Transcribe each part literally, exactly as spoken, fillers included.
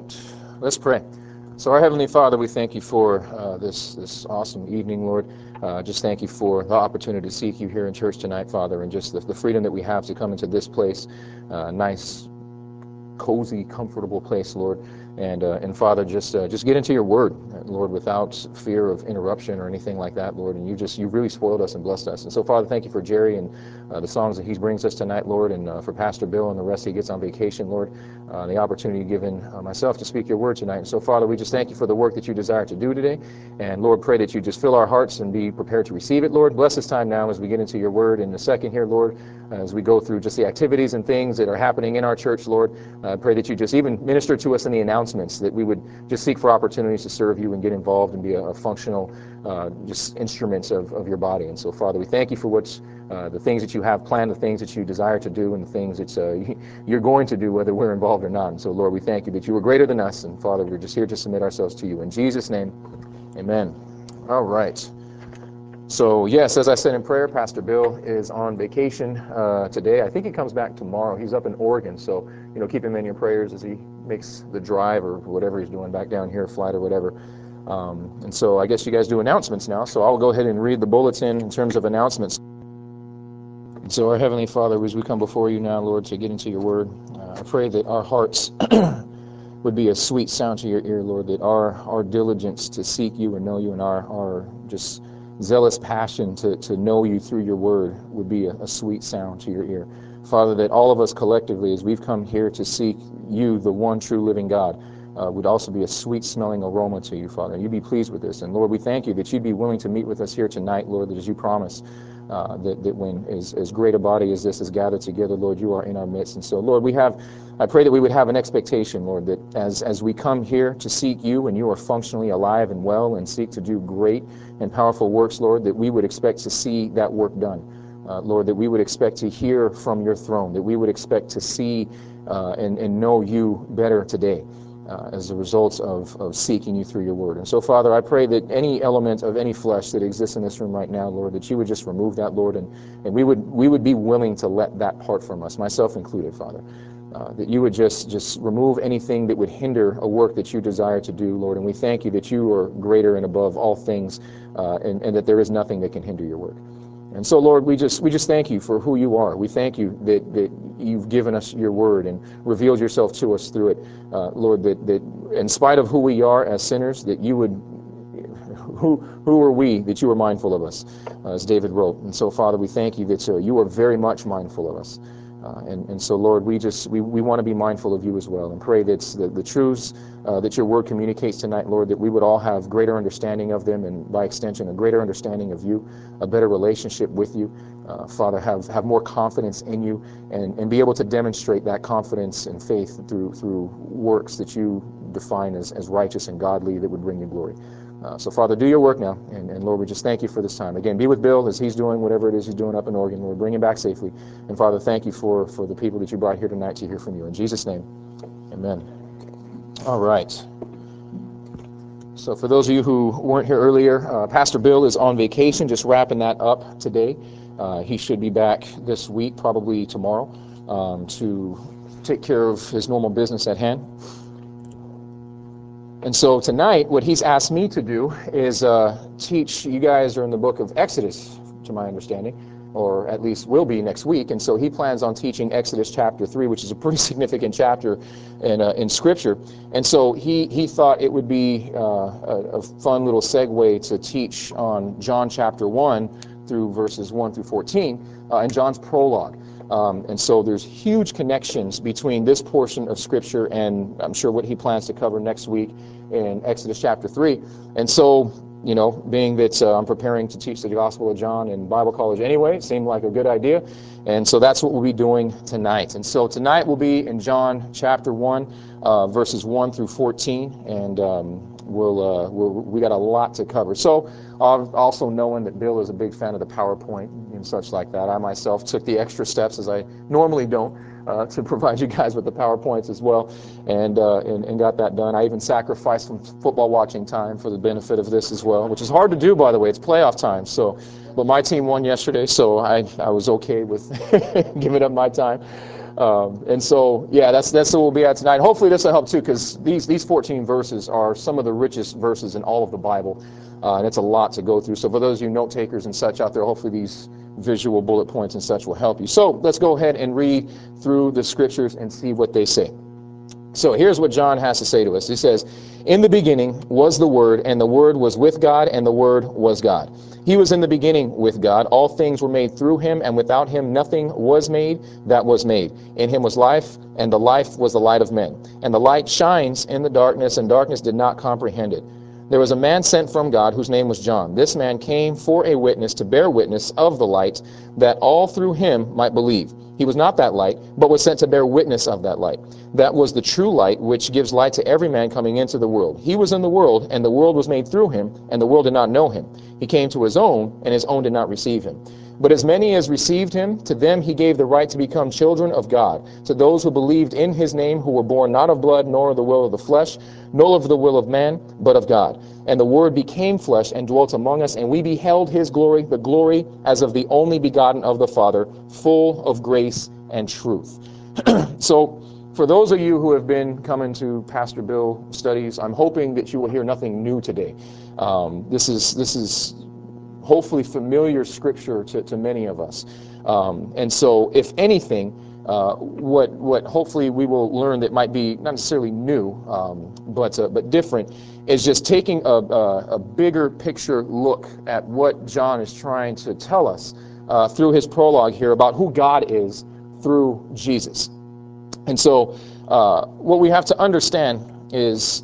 right, let's pray. So our Heavenly Father, we thank you for uh, this this awesome evening, Lord. Uh, just thank you for the opportunity to seek you here in church tonight, Father, and just the, the freedom that we have to come into this place, uh, nice, cozy, comfortable place, Lord. And uh, and Father, just uh, just get into your word, Lord, without fear of interruption or anything like that, Lord. And you just you really spoiled us and blessed us. And so, Father, thank you for Jerry and uh, the songs that he brings us tonight, Lord, and uh, for Pastor Bill and the rest he gets on vacation, Lord. Uh, the opportunity given uh, myself to speak your word tonight. And so, Father, we just thank you for the work that you desire to do today. And Lord, pray that you just fill our hearts and be prepared to receive it, Lord. Bless this time now as we get into your word in a second here, Lord, as we go through just the activities and things that are happening in our church, Lord. I uh, pray that you just even minister to us in the announcements, that we would just seek for opportunities to serve you and get involved and be a, a functional uh, just instruments of, of your body. And so, Father, we thank you for what's uh, the things that you have planned, the things that you desire to do, and the things that uh, you're going to do, whether we're involved or not. And so, Lord, we thank you that you are greater than us. And Father, we're just here to submit ourselves to you. In Jesus' name, amen. All right. So, yes, as I said in prayer, Pastor Bill is on vacation uh, today. I think he comes back tomorrow. He's up in Oregon, so, you know, keep him in your prayers as he makes the drive or whatever he's doing back down here, flight or whatever. Um, and so I guess you guys do announcements now, so I'll go ahead and read the bulletin in terms of announcements. And so, our Heavenly Father, as we come before you now, Lord, to get into your word, uh, I pray that our hearts would be a sweet sound to your ear, Lord, that our, our diligence to seek you and know you and our, our just zealous passion to, to know you through your word would be a, a sweet sound to your ear. Father, that all of us collectively, as we've come here to seek you, the one true living God, uh, would also be a sweet smelling aroma to you, Father. And you'd be pleased with this. And Lord, we thank you that you'd be willing to meet with us here tonight, Lord, that as you promised, uh, that, that when as, as great a body as this is gathered together, Lord, you are in our midst. And so, Lord, we have, I pray that we would have an expectation, Lord, that as, as we come here to seek you and you are functionally alive and well and seek to do great and powerful works, Lord, that we would expect to see that work done. Uh, Lord, that we would expect to hear from your throne, that we would expect to see uh, and, and know you better today uh, as a result of, of seeking you through your word. And so, Father, I pray that any element of any flesh that exists in this room right now, Lord, that you would just remove that, Lord, and, and we would we would be willing to let that part from us, myself included, Father. Uh, that you would just, just remove anything that would hinder a work that you desire to do, Lord. And we thank you that you are greater and above all things, uh, and, and that there is nothing that can hinder your work. And so, Lord, we just we just thank you for who you are. We thank you that, that you've given us your word and revealed yourself to us through it, uh, Lord, that, that in spite of who we are as sinners, that you would, who who are we that you are mindful of us, uh, as David wrote. And so, Father, we thank you that uh, you are very much mindful of us. Uh, and, and so, Lord, we just we, we want to be mindful of you as well, and pray that the, the truths uh, that your word communicates tonight, Lord, that we would all have greater understanding of them, and by extension, a greater understanding of you, a better relationship with you. Uh, Father, have, have more confidence in you, and, and be able to demonstrate that confidence and faith through through works that you define as, as righteous and godly that would bring you glory. Uh, so, Father, do your work now, and, and Lord, we just thank you for this time. Again, be with Bill as he's doing whatever it is he's doing up in Oregon. Lord, bring him back safely. And Father, thank you for, for the people that you brought here tonight to hear from you. In Jesus' name, amen. All right. So for those of you who weren't here earlier, uh, Pastor Bill is on vacation, just wrapping that up today. Uh, he should be back this week, probably tomorrow, um, to take care of his normal business at hand. And so tonight, what he's asked me to do is uh, teach. You guys are in the book of Exodus, to my understanding, or at least will be next week. And so he plans on teaching Exodus chapter three, which is a pretty significant chapter in uh, in Scripture. And so he he thought it would be uh, a, a fun little segue to teach on John chapter one through verses one through fourteen, uh, and John's prologue. Um, and so there's huge connections between this portion of Scripture and I'm sure what he plans to cover next week in Exodus chapter three. And so, you know, being that uh, I'm preparing to teach the Gospel of John in Bible college anyway, it seemed like a good idea. And so that's what we'll be doing tonight. And so tonight we'll be in John chapter one, uh, verses one through fourteen. And um, we'll, uh, we'll, we got a lot to cover. So uh, also knowing that Bill is a big fan of the PowerPoint and such like that, I myself took the extra steps, as I normally don't, uh, to provide you guys with the PowerPoints as well, and, uh, and and got that done. I even sacrificed some football watching time for the benefit of this as well, which is hard to do, by the way. It's playoff time, so, but my team won yesterday, so I, I was okay with giving up my time. um, and so, yeah, that's that's what we'll be at tonight. Hopefully this will help too, because these, these fourteen verses are some of the richest verses in all of the Bible, uh, and it's a lot to go through. So for those of you note takers and such out there, hopefully these visual bullet points and such will help you. So let's go ahead and read through the scriptures and see what they say. So here's what John has to say to us. He says, "In the beginning was the Word, and the Word was with God, and the Word was God. He was in the beginning with God. All things were made through him, and without him nothing was made that was made. In him was life, and the life was the light of men. And the light shines in the darkness, and darkness did not comprehend it. There was a man sent from God whose name was John. This man came for a witness, to bear witness of the light, that all through him might believe. He was not that light, but was sent to bear witness of that light. That was the true light, which gives light to every man coming into the world. He was in the world, and the world was made through him, and the world did not know him. He came to his own, and his own did not receive him. But as many as received him, to them he gave the right to become children of God, to those who believed in his name, who were born not of blood, nor of the will of the flesh, nor of the will of man, but of God. And the Word became flesh and dwelt among us, and we beheld his glory, the glory as of the only begotten of the Father, full of grace and truth." So, for those of you who have been coming to Pastor Bill studies, I'm hoping that you will hear nothing new today. Um, this is this is hopefully familiar scripture to, to many of us. Um, and so, if anything, uh, what what hopefully we will learn that might be not necessarily new, um, but uh, but different, is just taking a, a, a bigger picture look at what John is trying to tell us uh, through his prologue here about who God is through Jesus. And so, uh, what we have to understand is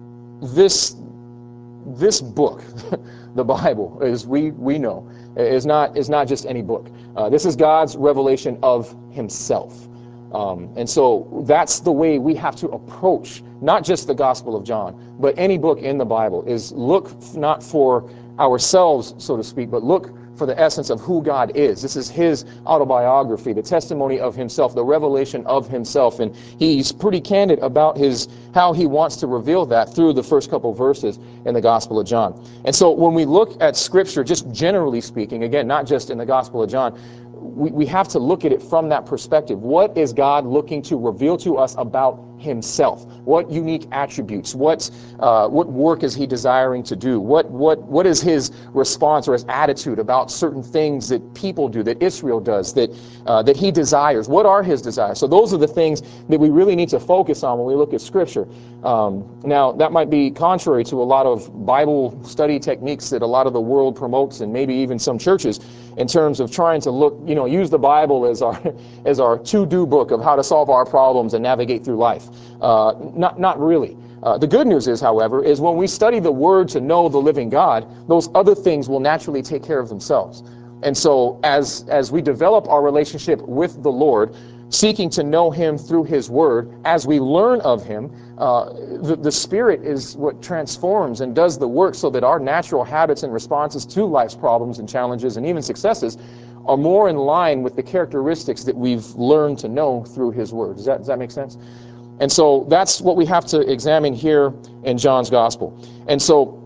this this book, the Bible, as we we know, is not is not just any book. Uh, this is God's revelation of himself. Um, and so that's the way we have to approach not just the Gospel of John, but any book in the Bible, is look not for ourselves, so to speak, but look for the essence of who God is. This is his autobiography, the testimony of himself, the revelation of himself. And he's pretty candid about his how he wants to reveal that through the first couple verses in the Gospel of John. And so when we look at Scripture, just generally speaking, again, not just in the Gospel of John, we, we have to look at it from that perspective. What is God looking to reveal to us about himself? What unique attributes? What uh, what work is he desiring to do? What what what is his response or his attitude about certain things that people do, that Israel does, that uh, that he desires? What are his desires? So those are the things that we really need to focus on when we look at Scripture. Um, now, that might be contrary to a lot of Bible study techniques that a lot of the world promotes, and maybe even some churches, in terms of trying to look, you know, use the Bible as our as our to-do book of how to solve our problems and navigate through life. Uh, not not really. Uh, the good news is, however, is when we study the Word to know the living God, those other things will naturally take care of themselves. And so as as we develop our relationship with the Lord, seeking to know him through his Word, as we learn of him, uh, the, the Spirit is what transforms and does the work so that our natural habits and responses to life's problems and challenges and even successes are more in line with the characteristics that we've learned to know through his Word. Does that, does that make sense? And so that's what we have to examine here in John's Gospel. And so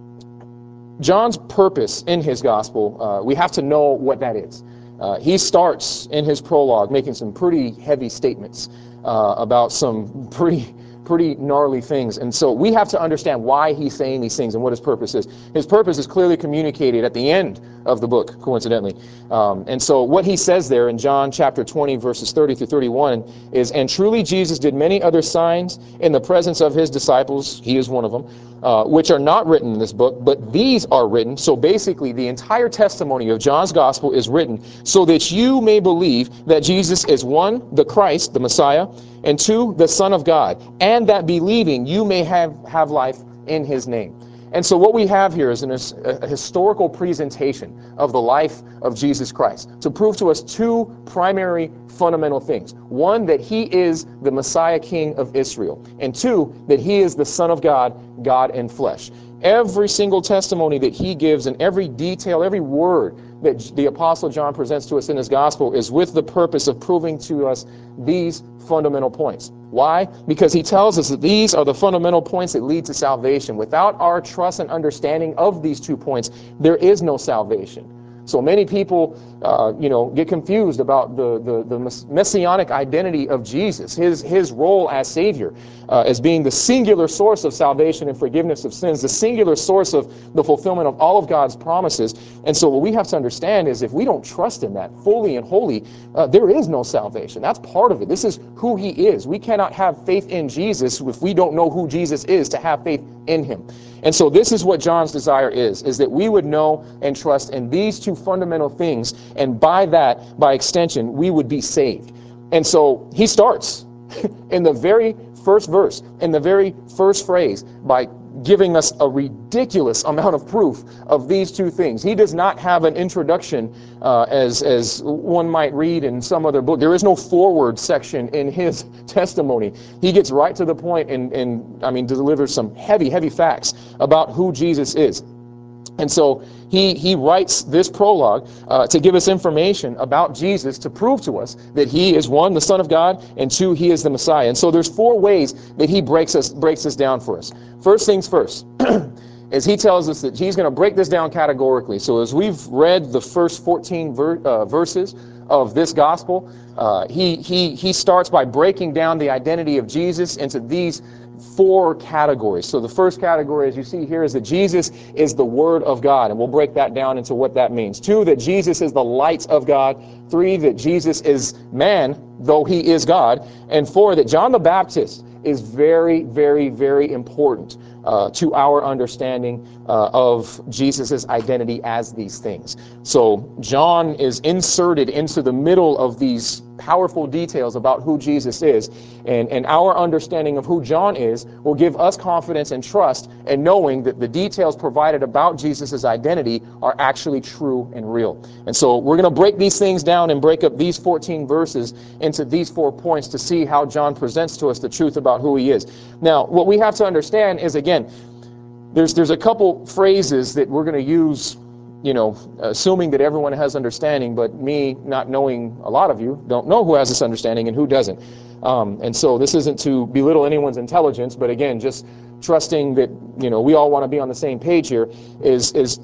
John's purpose in his Gospel, uh, we have to know what that is. Uh, he starts in his prologue making some pretty heavy statements uh, about some pretty pretty gnarly things. And so we have to understand why he's saying these things and what his purpose is. His purpose is clearly communicated at the end of the book, coincidentally. Um, and so what he says there in John chapter twenty, verses thirty through thirty-one is, "And truly Jesus did many other signs in the presence of his disciples," he is one of them, uh, "which are not written in this book, but these are written." So basically the entire testimony of John's gospel is written so that you may believe that Jesus is, one, the Christ, the Messiah, and two, the Son of God, and that believing you may have, have life in his name. And so what we have here is an, a historical presentation of the life of Jesus Christ to prove to us two primary fundamental things. One, that he is the Messiah King of Israel, and two, that he is the Son of God, God in flesh. Every single testimony that he gives and every detail, every word that the Apostle John presents to us in his gospel is with the purpose of proving to us these fundamental points. Why? Because he tells us that these are the fundamental points that lead to salvation. Without our trust and understanding of these two points, there is no salvation. So many people, uh, you know, get confused about the, the, the messianic identity of Jesus, his, his role as Savior, uh, as being the singular source of salvation and forgiveness of sins, the singular source of the fulfillment of all of God's promises. And so what we have to understand is if we don't trust in that fully and wholly, uh, there is no salvation. That's part of it. This is who he is. We cannot have faith in Jesus if we don't know who Jesus is to have faith in him. And so this is what John's desire is, is that we would know and trust in these two fundamental things, and by that, by extension, we would be saved. And so he starts in the very first verse, in the very first phrase, by giving us a ridiculous amount of proof of these two things. He does not have an introduction uh, as, as one might read in some other book. There is no forward section in his testimony. He gets right to the point and, and I mean, delivers some heavy, heavy facts about who Jesus is. And so he, he writes this prologue uh, to give us information about Jesus, to prove to us that he is, one, the Son of God, and two, he is the Messiah. And so there's four ways that he breaks us breaks this down for us. First things first, is he tells us that he's going to break this down categorically. So as we've read the first fourteen ver uh, verses of this gospel, uh, he, he, he starts by breaking down the identity of Jesus into these four categories. So the first category, as you see here, is that Jesus is the Word of God, and we'll break that down into what that means. Two, that Jesus is the light of God. Three, that Jesus is man, though he is God. And four, that John the Baptist is very, very, very important uh, to our understanding uh, of Jesus's identity as these things. So John is inserted into the middle of these powerful details about who Jesus is, and, and our understanding of who John is will give us confidence and trust in knowing that the details provided about Jesus's identity are actually true and real. And so we're going to break these things down and break up these fourteen verses into these four points to see how John presents to us the truth about who he is. Now, what we have to understand is, again, there's, there's a couple phrases that we're going to use, you know, assuming that everyone has understanding, but me not knowing a lot of you don't know who has this understanding and who doesn't. Um, and so this isn't to belittle anyone's intelligence, but again, just trusting that, you know, we all want to be on the same page here, is, is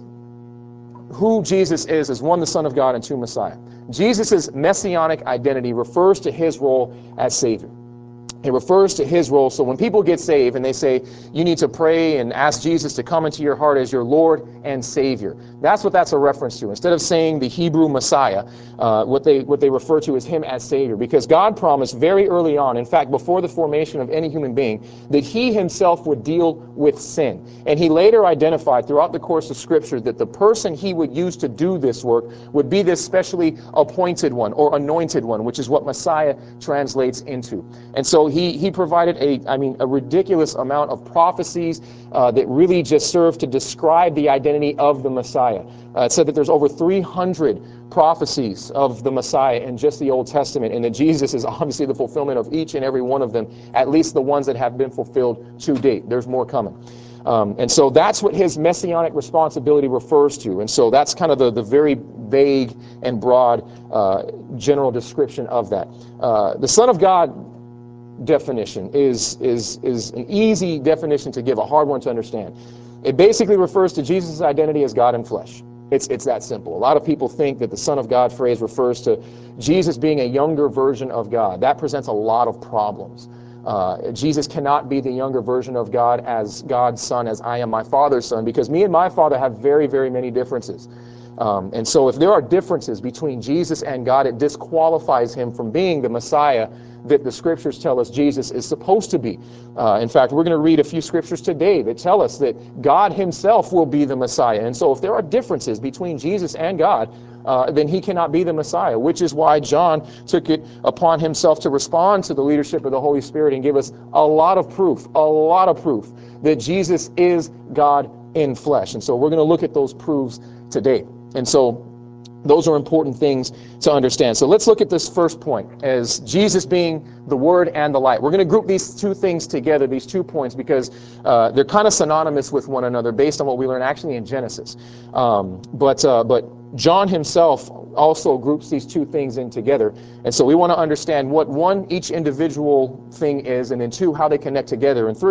who Jesus is as one, the Son of God, and two, Messiah. Jesus' messianic identity refers to his role as Savior. It refers to his role. So when people get saved and they say, you need to pray and ask Jesus to come into your heart as your Lord and Savior, that's what that's a reference to. Instead of saying the Hebrew Messiah, uh, what they what they refer to is him as Savior. Because God promised very early on, in fact, before the formation of any human being, that he himself would deal with sin. And he later identified throughout the course of Scripture that the person he would use to do this work would be this specially appointed one or anointed one, which is what Messiah translates into. And so He, he provided a, I mean, a ridiculous amount of prophecies uh, that really just serve to describe the identity of the Messiah. Uh, it said that there's over three hundred prophecies of the Messiah in just the Old Testament, and that Jesus is obviously the fulfillment of each and every one of them, at least the ones that have been fulfilled to date. There's more coming. Um, and so that's what his messianic responsibility refers to. And so that's kind of the, the very vague and broad uh, general description of that. Uh, the Son of God definition is, is, is an easy definition to give, a hard one to understand. It basically refers to Jesus' identity as God in flesh. It's, it's that simple. A lot of people think that the Son of God phrase refers to Jesus being a younger version of God. That presents a lot of problems. Uh, Jesus cannot be the younger version of God as God's Son, as I am my Father's Son, because me and my Father have very, very many differences. Um, and so if there are differences between Jesus and God, it disqualifies him from being the Messiah that the Scriptures tell us Jesus is supposed to be. Uh, in fact, we're going to read a few Scriptures today that tell us that God himself will be the Messiah. And so if there are differences between Jesus and God, uh, then he cannot be the Messiah, which is why John took it upon himself to respond to the leadership of the Holy Spirit and give us a lot of proof, a lot of proof that Jesus is God in flesh. And so we're going to look at those proofs today. And so those are important things to understand. So let's look at this first point as Jesus being the Word and the light. We're going to group these two things together, these two points, because uh, they're kind of synonymous with one another based on what we learn actually in Genesis. Um, but, uh, but John himself also groups these two things in together. And so we want to understand what, one, each individual thing is, and then two, how they connect together, and three,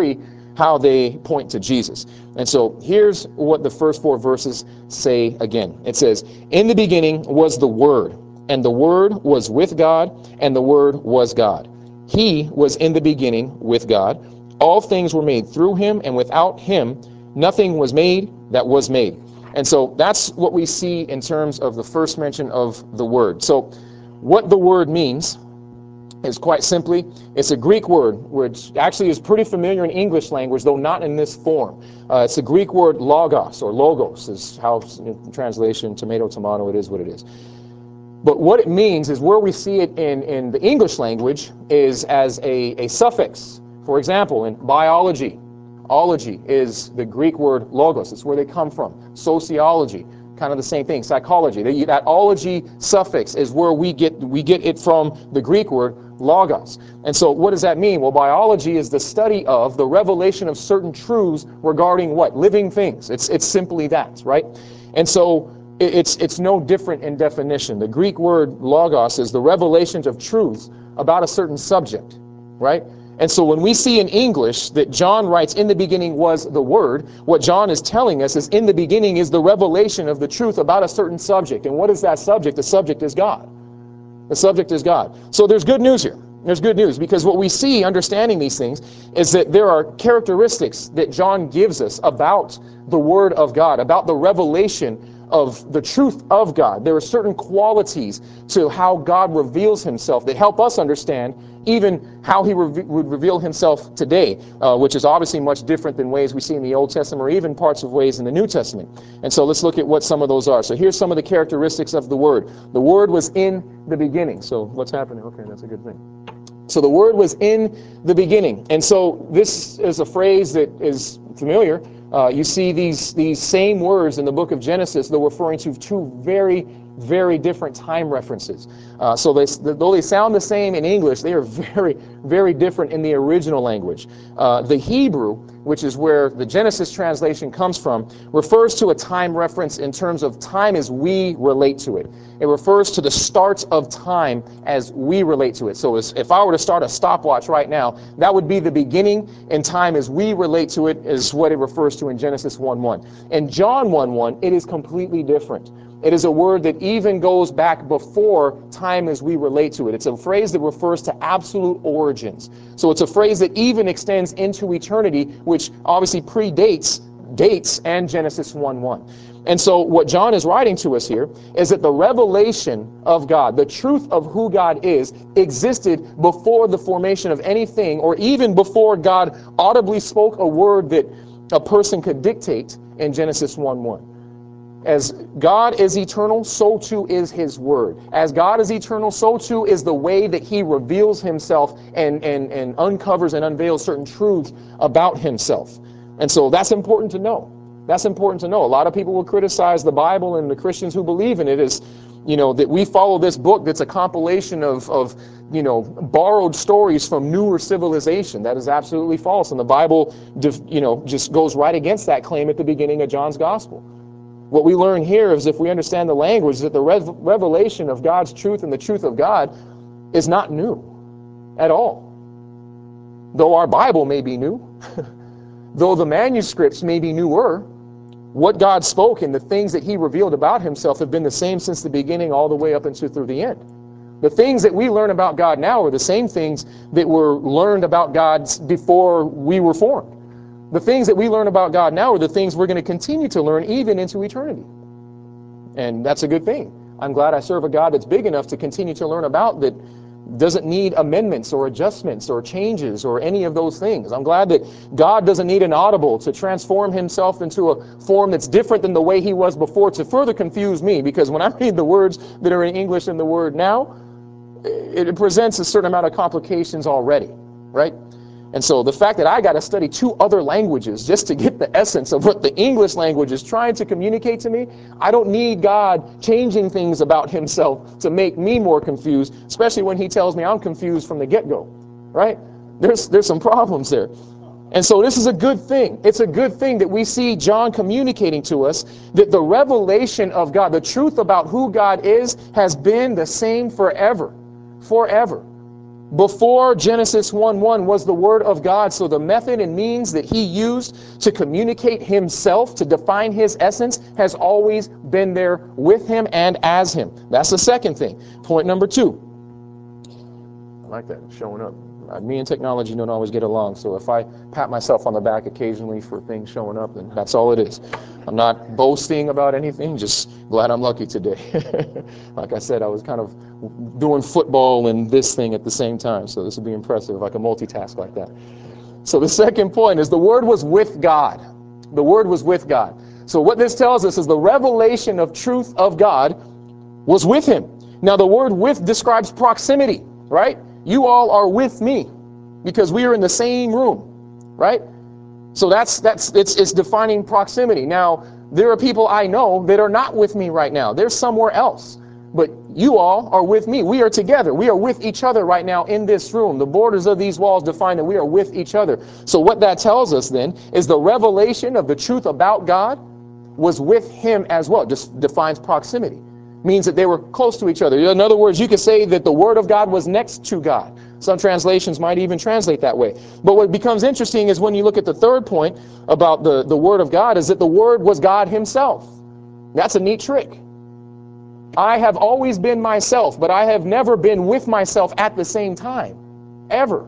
how they point to Jesus. And so here's what the first four verses say again. It says, in the beginning was the Word, and the Word was with God, and the Word was God. He was in the beginning with God. All things were made through him, and without him nothing was made that was made. And so that's what we see in terms of the first mention of the Word. So what the Word means is quite simply, it's a Greek word, which actually is pretty familiar in English language, though not in this form. Uh, it's a Greek word logos, or logos, is how in translation, tomato, tomato, it is what it is. But what it means is where we see it in, in the English language is as a, a suffix. For example, in biology, ology is the Greek word logos. It's where they come from. Sociology, kind of the same thing. Psychology, that ology suffix is where we get we get it from the Greek word logos. And so what does that mean? Well, biology is the study of the revelation of certain truths regarding what? Living things. It's it's simply that, right? And so it's it's no different in definition. The Greek word logos is the revelations of truths about a certain subject, right? And so when we see in English that John writes, in the beginning was the Word, what John is telling us is in the beginning is the revelation of the truth about a certain subject. And what is that subject? The subject is God. The subject is God. So there's good news here. There's good news, because what we see understanding these things is that there are characteristics that John gives us about the Word of God, about the revelation of the truth of God. There are certain qualities to how God reveals himself that help us understand even how he re- would reveal himself today, uh, which is obviously much different than ways we see in the Old Testament or even parts of ways in the New Testament. And so let's look at what some of those are. So here's some of the characteristics of the Word. The Word was in the beginning. So what's happening? Okay, that's a good thing. So the Word was in the beginning. And so this is a phrase that is familiar. Uh, you see these, these same words in the book of Genesis, though referring to two very, very different time references. Uh, so they, though they sound the same in English, they are very, very different in the original language. Uh, the Hebrew, which is where the Genesis translation comes from, refers to a time reference in terms of time as we relate to it. It refers to the start of time as we relate to it. So as, if I were to start a stopwatch right now, that would be the beginning in time as we relate to it, is what it refers to in Genesis one one. In John one one, it is completely different. It is a word that even goes back before time as we relate to it. It's a phrase that refers to absolute origins. So it's a phrase that even extends into eternity, which obviously predates dates and Genesis one one. And so what John is writing to us here is that the revelation of God, the truth of who God is, existed before the formation of anything, or even before God audibly spoke a word that a person could dictate in Genesis one one. As God is eternal, so too is his word. As God is eternal, so too is the way that he reveals himself and, and, and uncovers and unveils certain truths about himself. And so that's important to know. That's important to know. A lot of people will criticize the Bible and the Christians who believe in it as, you know, that we follow this book that's a compilation of, of you know, borrowed stories from newer civilization. That is absolutely false. And the Bible, you know, just goes right against that claim at the beginning of John's Gospel. What we learn here is, if we understand the language, that the rev- revelation of God's truth and the truth of God is not new at all. Though our Bible may be new, though the manuscripts may be newer, what God spoke and the things that he revealed about himself have been the same since the beginning all the way up into through the end. The things that we learn about God now are the same things that were learned about God before we were formed. The things that we learn about God now are the things we're going to continue to learn even into eternity. And that's a good thing. I'm glad I serve a God that's big enough to continue to learn about, that doesn't need amendments or adjustments or changes or any of those things. I'm glad that God doesn't need an audible to transform himself into a form that's different than the way he was before to further confuse me, because when I read the words that are in English in the Word now, it presents a certain amount of complications already, right? And so the fact that I got to study two other languages just to get the essence of what the English language is trying to communicate to me, I don't need God changing things about himself to make me more confused, especially when he tells me I'm confused from the get-go, right? There's, there's some problems there. And so this is a good thing. It's a good thing that we see John communicating to us that the revelation of God, the truth about who God is, has been the same forever, forever. before Genesis one one was the Word of God. So the method and means that he used to communicate himself, to define his essence, has always been there with him and as him. That's the second thing. Point number two. I like that, showing up. Uh, me and technology don't always get along, so if I pat myself on the back occasionally for things showing up, then that's all it is. I'm not boasting about anything, just glad I'm lucky today. Like I said, I was kind of doing football and this thing at the same time, so this would be impressive if I could multitask like that. So the second point is the Word was with God. The Word was with God. So what this tells us is the revelation of truth of God was with him. Now the word with describes proximity, right? You all are with me because we are in the same room, right? So that's that's it's it's defining proximity. Now, there are people I know that are not with me right now. They're somewhere else. But you all are with me. We are together. We are with each other right now in this room. The borders of these walls define that we are with each other. So what that tells us then is the revelation of the truth about God was with him as well. Just defines proximity. Means that they were close to each other. In other words, you could say that the Word of God was next to God. Some translations might even translate that way. But what becomes interesting is when you look at the third point about the, the Word of God, is that the Word was God himself. That's a neat trick. I have always been myself, but I have never been with myself at the same time. Ever.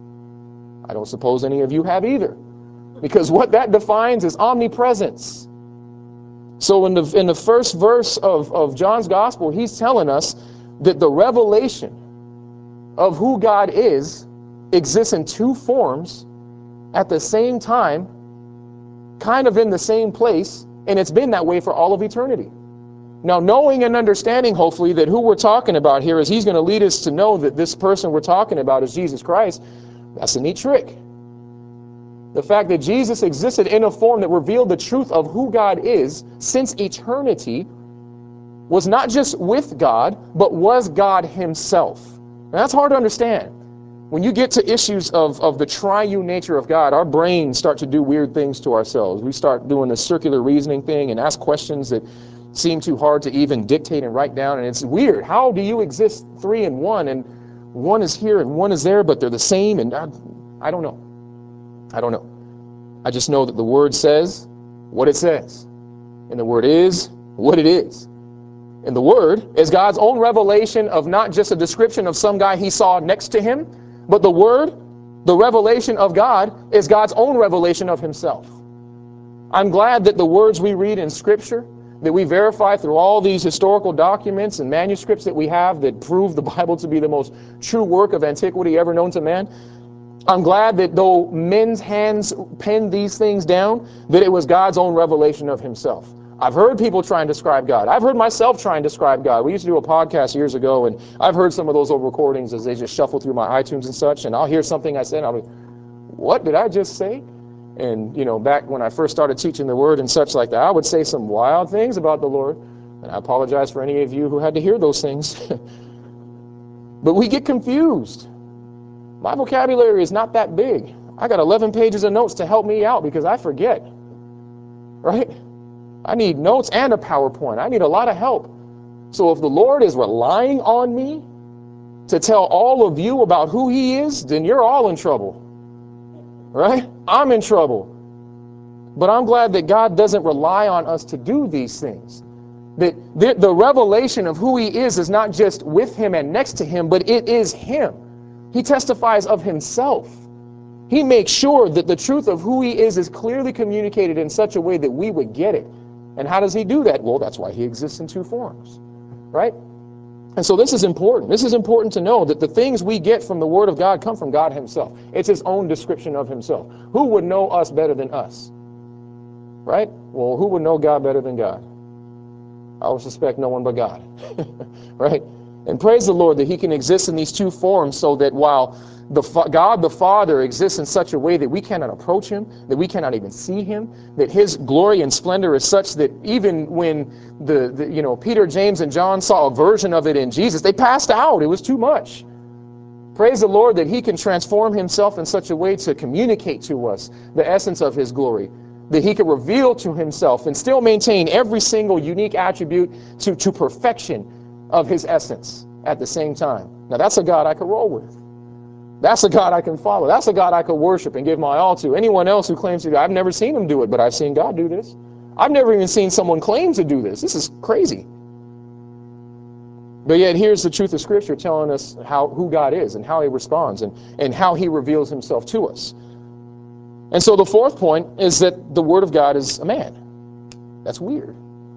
I don't suppose any of you have either. Because what that defines is omnipresence. So in the in the first verse of, of John's Gospel, he's telling us that the revelation of who God is exists in two forms at the same time, kind of in the same place, and it's been that way for all of eternity. Now, knowing and understanding, hopefully, that who we're talking about here is he's going to lead us to know that this person we're talking about is Jesus Christ, that's a neat trick. The fact that Jesus existed in a form that revealed the truth of who God is since eternity was not just with God, but was God himself. And that's hard to understand. When you get to issues of, of the triune nature of God, our brains start to do weird things to ourselves. We start doing the circular reasoning thing and ask questions that seem too hard to even dictate and write down. And it's weird. How do you exist three in one, and one is here and one is there, but they're the same? And I, I don't know. I don't know. I just know that the Word says what it says. And the Word is what it is. And the Word is God's own revelation of not just a description of some guy he saw next to him, but the Word, the revelation of God, is God's own revelation of himself. I'm glad that the words we read in Scripture, that we verify through all these historical documents and manuscripts that we have that prove the Bible to be the most true work of antiquity ever known to man, I'm glad that though men's hands penned these things down, that it was God's own revelation of himself. I've heard people try and describe God. I've heard myself try and describe God. We used to do a podcast years ago, and I've heard some of those old recordings as they just shuffle through my iTunes and such, and I'll hear something I said, and I'll be, what did I just say? And, you know, back when I first started teaching the Word and such like that, I would say some wild things about the Lord, and I apologize for any of you who had to hear those things. But we get confused. My vocabulary is not that big. I got eleven pages of notes to help me out because I forget, right? I need notes and a PowerPoint. I need a lot of help. So if the Lord is relying on me to tell all of you about who he is, then you're all in trouble, right? I'm in trouble. But I'm glad that God doesn't rely on us to do these things. That the, the revelation of who he is is not just with him and next to him, but it is him. He testifies of himself. He makes sure that the truth of who he is is clearly communicated in such a way that we would get it. And how does he do that? Well, that's why he exists in two forms, right? And so this is important. This is important to know that the things we get from the Word of God come from God himself. It's his own description of himself. Who would know us better than us? Right? Well, who would know God better than God? I would suspect no one but God. Right? And praise the Lord that he can exist in these two forms so that while the God the Father exists in such a way that we cannot approach him, that we cannot even see him, that his glory and splendor is such that even when the, the you know Peter, James, and John saw a version of it in Jesus, they passed out. It was too much. Praise the Lord that he can transform himself in such a way to communicate to us the essence of his glory, that he can reveal to himself and still maintain every single unique attribute to, to perfection of his essence at the same time. Now that's a God I could roll with. That's a God I can follow. That's a God I could worship and give my all to. Anyone else who claims to do, I've never seen him do it, but I've seen God do this. I've never even seen someone claim to do this. This is crazy. But yet here's the truth of Scripture telling us how who God is and how he responds and, and how he reveals himself to us. And so the fourth point is that the Word of God is a man. That's weird.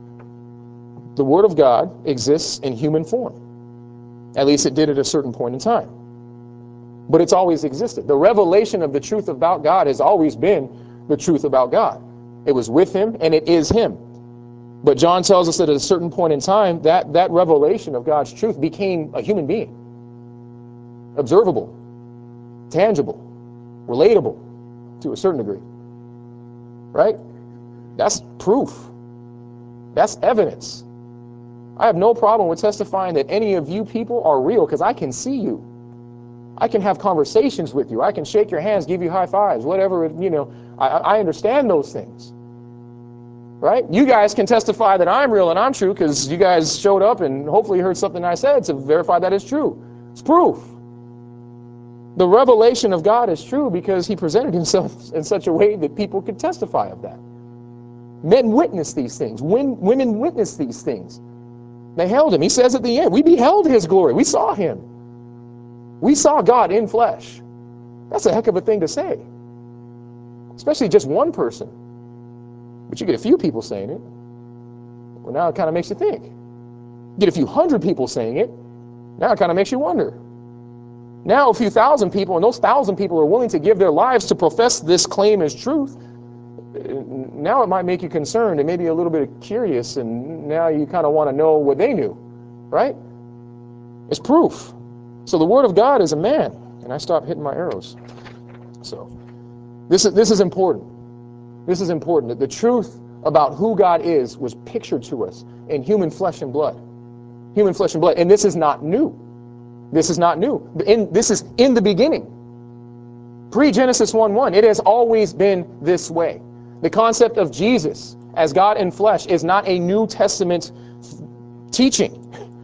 The Word of God exists in human form. At least it did at a certain point in time. But it's always existed. The revelation of the truth about God has always been the truth about God. It was with him and it is him. But John tells us that at a certain point in time, that, that revelation of God's truth became a human being. Observable, tangible, relatable to a certain degree. Right? That's proof. That's evidence. I have no problem with testifying that any of you people are real because I can see you. I can have conversations with you. I can shake your hands, give you high fives, whatever, you know. I, I understand those things. Right? You guys can testify that I'm real and I'm true because you guys showed up and hopefully heard something I said to verify that it's true. It's proof. The revelation of God is true because he presented himself in such a way that people could testify of that. Men witness these things. When, women witness these things. They held him. He says at the end, we beheld his glory. We saw him. We saw God in flesh. That's a heck of a thing to say. Especially just one person. But you get a few people saying it. Well, now it kind of makes you think. You get a few hundred people saying it. Now it kind of makes you wonder. Now a few thousand people, and those thousand people are willing to give their lives to profess this claim as truth. Now it might make you concerned and maybe a little bit curious, and now you kind of want to know what they knew, right? It's proof. So the Word of God is a man, and I stopped hitting my arrows. So this is this is important. This is important that the truth about who God is was pictured to us in human flesh and blood, human flesh and blood, and this is not new. This is not new. In, this is in the beginning, pre-Genesis one one. It has always been this way. The concept of Jesus as God in flesh is not a New Testament teaching.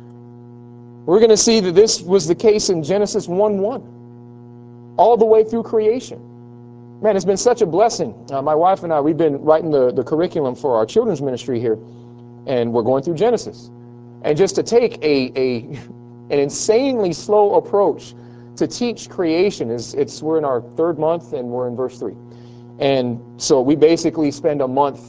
We're going to see that this was the case in Genesis one one, all the way through creation. Man, it's been such a blessing. Uh, my wife and I, we've been writing the, the curriculum for our children's ministry here, and we're going through Genesis. And just to take a, a an insanely slow approach to teach creation is it's we're in our third month and we're in verse three. And so we basically spend a month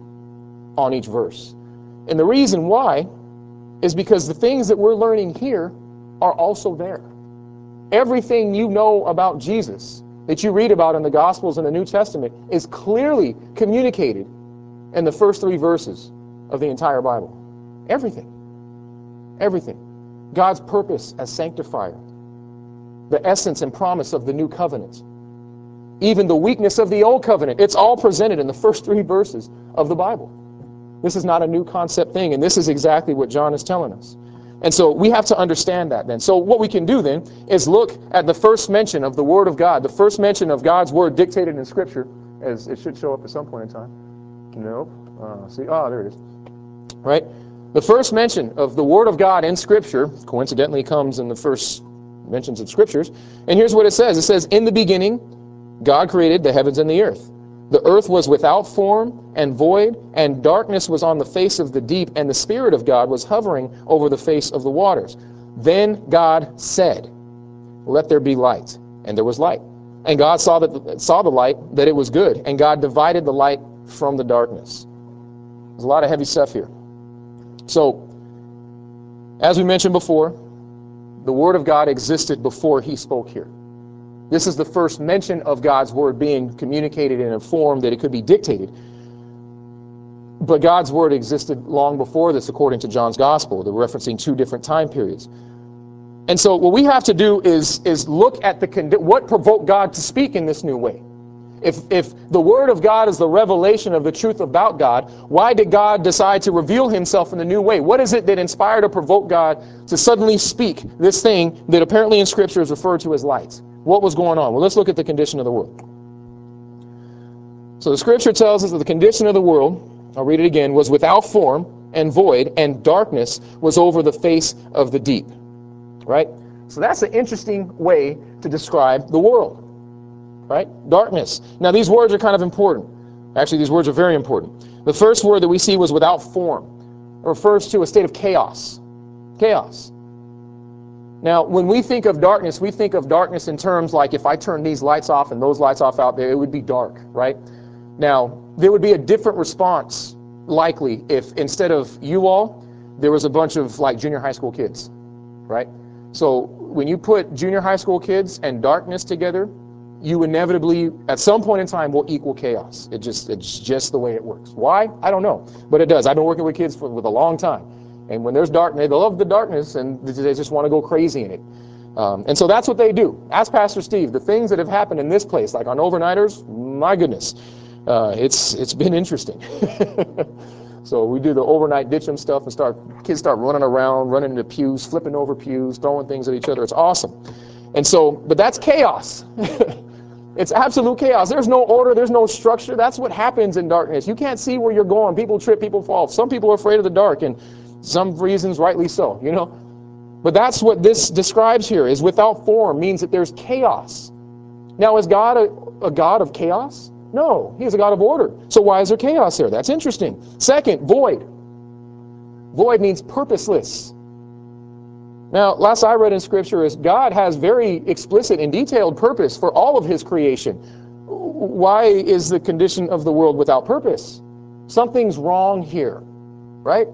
on each verse. And the reason why is because the things that we're learning here are also there. Everything you know about Jesus that you read about in the Gospels and the New Testament is clearly communicated in the first three verses of the entire Bible. Everything. Everything. God's purpose as sanctifier. The essence and promise of the new covenant. Even the weakness of the old covenant. It's all presented in the first three verses of the Bible. This is not a new concept thing, and this is exactly what John is telling us. And so we have to understand that then. So what we can do then is look at the first mention of the Word of God, the first mention of God's Word dictated in Scripture, as it should show up at some point in time. Nope. Uh, see, ah, oh, there it is. Right? The first mention of the Word of God in Scripture, coincidentally, comes in the first mentions of Scriptures. And here's what it says. It says, in the beginning, God created the heavens and the earth. The earth was without form and void, and darkness was on the face of the deep, and the Spirit of God was hovering over the face of the waters. Then God said, let there be light. And there was light. And God saw that saw the light, that it was good. And God divided the light from the darkness. There's a lot of heavy stuff here. So, as we mentioned before, the Word of God existed before He spoke here. This is the first mention of God's Word being communicated in a form that it could be dictated. But God's Word existed long before this, according to John's Gospel. They're referencing two different time periods. And so what we have to do is, is look at the what provoked God to speak in this new way. If, if the Word of God is the revelation of the truth about God, why did God decide to reveal Himself in a new way? What is it that inspired or provoked God to suddenly speak this thing that apparently in Scripture is referred to as light? What was going on? Well, let's look at the condition of the world. So the Scripture tells us that the condition of the world, I'll read it again, was without form and void, and darkness was over the face of the deep. Right? So that's an interesting way to describe the world, right? Darkness. Now these words are kind of important. Actually, these words are very important. The first word that we see was without form. It refers to a state of chaos. Chaos. Now, when we think of darkness, we think of darkness in terms like if I turn these lights off and those lights off out there, it would be dark, right? Now, there would be a different response likely if instead of you all, there was a bunch of like junior high school kids, right? So when you put junior high school kids and darkness together, you inevitably, at some point in time, will equal chaos. It just, it's just the way it works. Why? I don't know, but it does. I've been working with kids for with a long time. And when there's darkness, they love the darkness and they just want to go crazy in it. Um, and so that's what they do. Ask Pastor Steve, the things that have happened in this place, like on overnighters, my goodness, uh, it's it's been interesting. So we do the overnight ditch 'em stuff and start kids start running around, running into pews, flipping over pews, throwing things at each other. It's awesome. And so, but that's chaos. It's absolute chaos. There's no order. There's no structure. That's what happens in darkness. You can't see where you're going. People trip, people fall. Some people are afraid of the dark, and some reasons rightly so, you know. But that's what this describes here, is without form means that there's chaos. Now, is God a, a God of chaos? No, he is a God of order. So why is there chaos there? That's interesting. Second, void. Void means purposeless. Now, last I read in Scripture is God has very explicit and detailed purpose for all of his creation. Why is the condition of the world without purpose? Something's wrong here, right?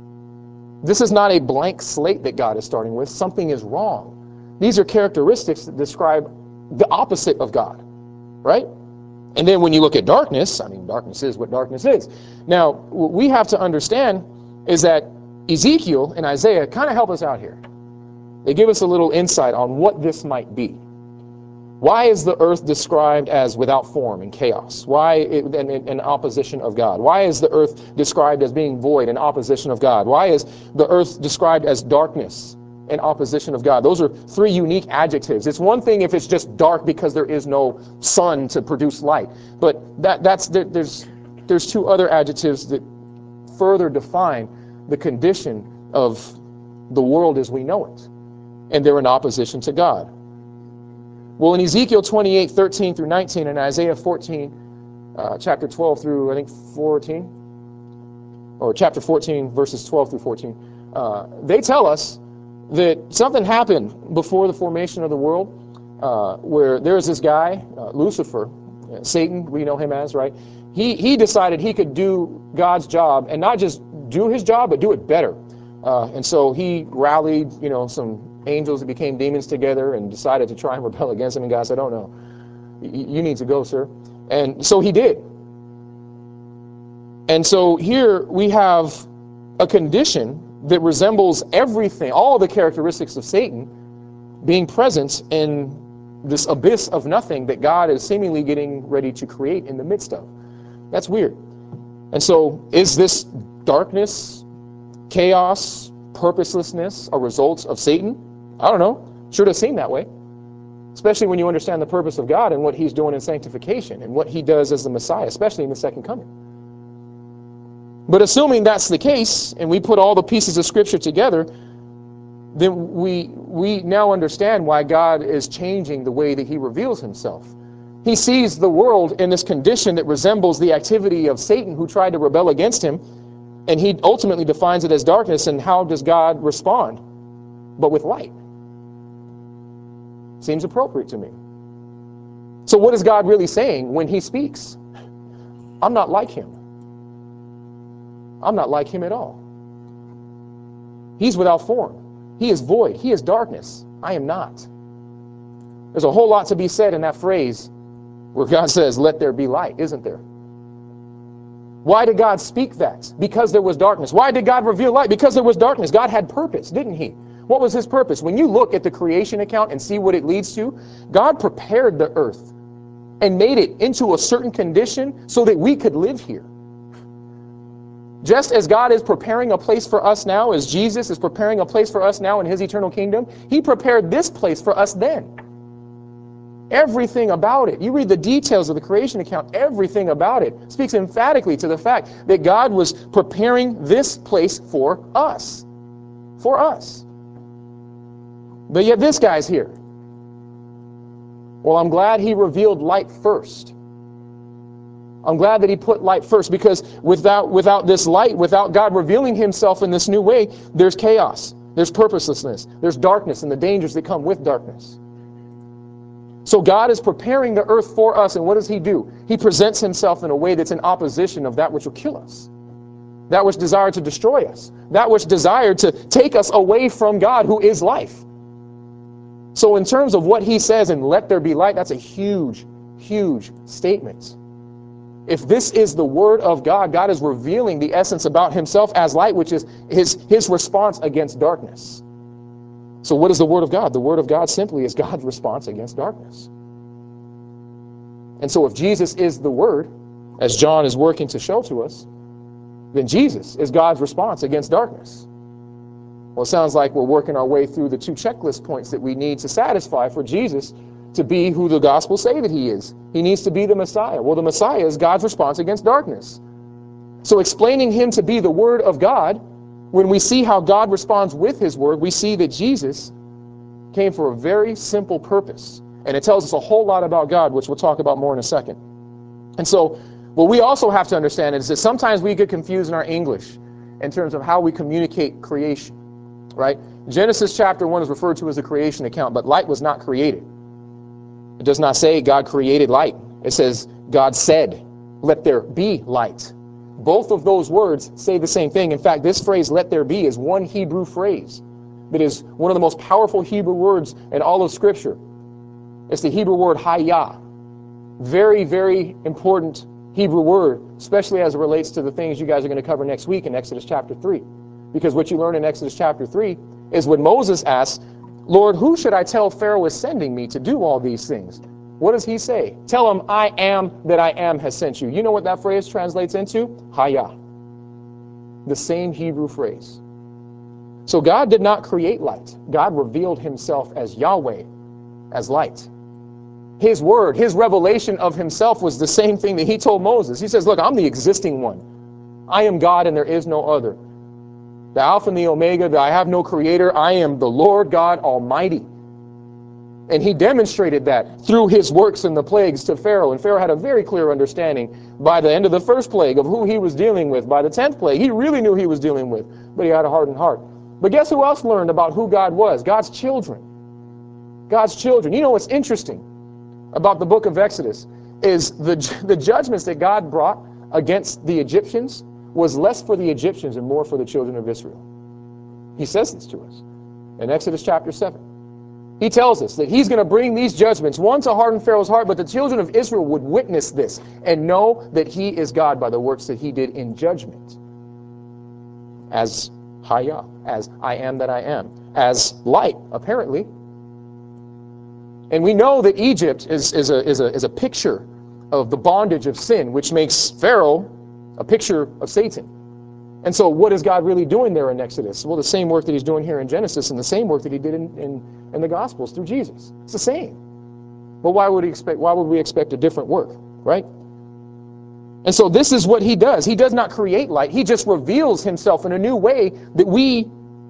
This is not a blank slate that God is starting with. Something is wrong. These are characteristics that describe the opposite of God, right? And then when you look at darkness, I mean, darkness is what darkness is. Now, what we have to understand is that Ezekiel and Isaiah kind of help us out here. They give us a little insight on what this might be. Why is the earth described as without form and chaos? Why in, in, in opposition of God? Why is the earth described as being void in opposition of God? Why is the earth described as darkness in opposition of God? Those are three unique adjectives. It's one thing if it's just dark because there is no sun to produce light, but that that's there, there's there's two other adjectives that further define the condition of the world as we know it, and they're in opposition to God. Well, in Ezekiel twenty-eight, thirteen through nineteen, and Isaiah fourteen, uh, chapter twelve through, I think, fourteen, or chapter fourteen, verses twelve through fourteen, uh, they tell us that something happened before the formation of the world, uh, where there's this guy, uh, Lucifer, uh, Satan, we know him as, right? He, he decided he could do God's job, and not just do his job, but do it better. Uh, and so he rallied, you know, some angels that became demons together and decided to try and rebel against him. And God said, oh no, you need to go, sir. And so he did. And so here we have a condition that resembles everything, all the characteristics of Satan being present in this abyss of nothing that God is seemingly getting ready to create in the midst of. That's weird. And so is this darkness, chaos, purposelessness a result of Satan? I don't know. Sure does seem that way. Especially when you understand the purpose of God and what he's doing in sanctification and what he does as the Messiah, especially in the second coming. But assuming that's the case, and we put all the pieces of Scripture together, then we we now understand why God is changing the way that he reveals himself. He sees the world in this condition that resembles the activity of Satan, who tried to rebel against him, and he ultimately defines it as darkness. And how does God respond? But with light. Seems appropriate to me. So what is God really saying when he speaks? I'm not like him. I'm not like him at all. He's without form. He is void. He is darkness. I am not. There's a whole lot to be said in that phrase where God says, let there be light, isn't there? Why did God speak that? Because there was darkness. Why did God reveal light? Because there was darkness. God had purpose, didn't he? What was his purpose? When you look at the creation account and see what it leads to, God prepared the earth and made it into a certain condition so that we could live here. Just as God is preparing a place for us now, as Jesus is preparing a place for us now in his eternal kingdom, he prepared this place for us then. Everything about it, you read the details of the creation account, everything about it speaks emphatically to the fact that God was preparing this place for us. For us. But yet this guy's here. Well, I'm glad he revealed light first. I'm glad that he put light first, because without, without this light, without God revealing himself in this new way, there's chaos, there's purposelessness, there's darkness and the dangers that come with darkness. So God is preparing the earth for us, and what does he do? He presents himself in a way that's in opposition of that which will kill us, that which desired to destroy us, that which desired to take us away from God, who is life. So in terms of what he says, and let there be light, that's a huge, huge statement. If this is the word of God, God is revealing the essence about himself as light, which is his, his response against darkness. So what is the word of God? The word of God simply is God's response against darkness. And so if Jesus is the word, as John is working to show to us, then Jesus is God's response against darkness. Well, it sounds like we're working our way through the two checklist points that we need to satisfy for Jesus to be who the Gospels say that he is. He needs to be the Messiah. Well, the Messiah is God's response against darkness. So explaining him to be the Word of God, when we see how God responds with his Word, we see that Jesus came for a very simple purpose. And it tells us a whole lot about God, which we'll talk about more in a second. And so what we also have to understand is that sometimes we get confused in our English in terms of how we communicate creation, right? Genesis chapter one is referred to as the creation account, but light was not created. It does not say God created light. It says God said, let there be light. Both of those words say the same thing. In fact, this phrase, let there be, is one Hebrew phrase that is one of the most powerful Hebrew words in all of Scripture. It's the Hebrew word hayah. Very, very important Hebrew word, especially as it relates to the things you guys are going to cover next week in Exodus chapter three. Because what you learn in Exodus chapter three is when Moses asks, Lord, who should I tell Pharaoh is sending me to do all these things? What does he say? Tell him, I am that I am has sent you. You know what that phrase translates into? Hayah. The same Hebrew phrase. So God did not create light. God revealed himself as Yahweh, as light. His word, his revelation of himself was the same thing that he told Moses. He says, look, I'm the existing one. I am God and there is no other. The Alpha and the Omega, that I have no creator. I am the Lord God Almighty. And he demonstrated that through his works and the plagues to Pharaoh. And Pharaoh had a very clear understanding by the end of the first plague of who he was dealing with. By the tenth plague, he really knew who he was dealing with, but he had a hardened heart. But guess who else learned about who God was? God's children. God's children. You know what's interesting about the book of Exodus is the, the judgments that God brought against the Egyptians was less for the Egyptians and more for the children of Israel. He says this to us in Exodus chapter seven. He tells us that he's going to bring these judgments, one to harden Pharaoh's heart, but the children of Israel would witness this and know that he is God by the works that he did in judgment. As Hayah, as I am that I am, as light, apparently. And we know that Egypt is, is, a, is, a, is a picture of the bondage of sin, which makes Pharaoh a picture of Satan. And so what is God really doing there in Exodus? Well, the same work that he's doing here in Genesis and the same work that he did in, in, in the Gospels through Jesus. It's the same. But why would he expect, why would we expect a different work, right? And so this is what he does. He does not create light. He just reveals himself in a new way that we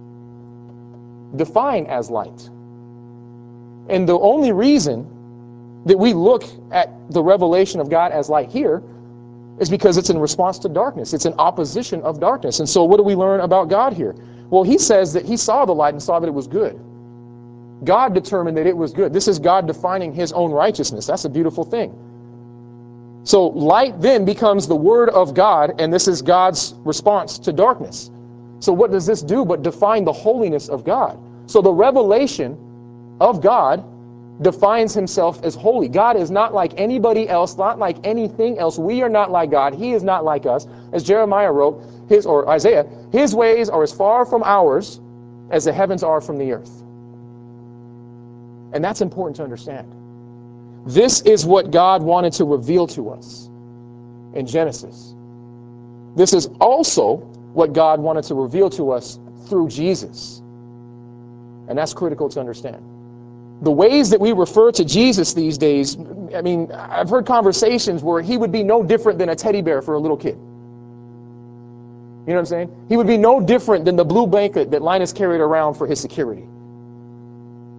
define as light. And the only reason that we look at the revelation of God as light here is because it's in response to darkness. It's in opposition of darkness. And so what do we learn about God here? Well, he says that he saw the light and saw that it was good. God determined that it was good. This is God defining his own righteousness. That's a beautiful thing. So light then becomes the word of God, and this is God's response to darkness. So what does this do but define the holiness of God? So the revelation of God defines himself as holy. God is not like anybody else, not like anything else. We are not like God. He is not like us. As Jeremiah wrote, his or Isaiah, his ways are as far from ours as the heavens are from the earth. And that's important to understand. This is what God wanted to reveal to us in Genesis. This is also what God wanted to reveal to us through Jesus. And that's critical to understand. The ways that we refer to Jesus these days, I mean, I've heard conversations where he would be no different than a teddy bear for a little kid. You know what I'm saying? He would be no different than the blue blanket that Linus carried around for his security.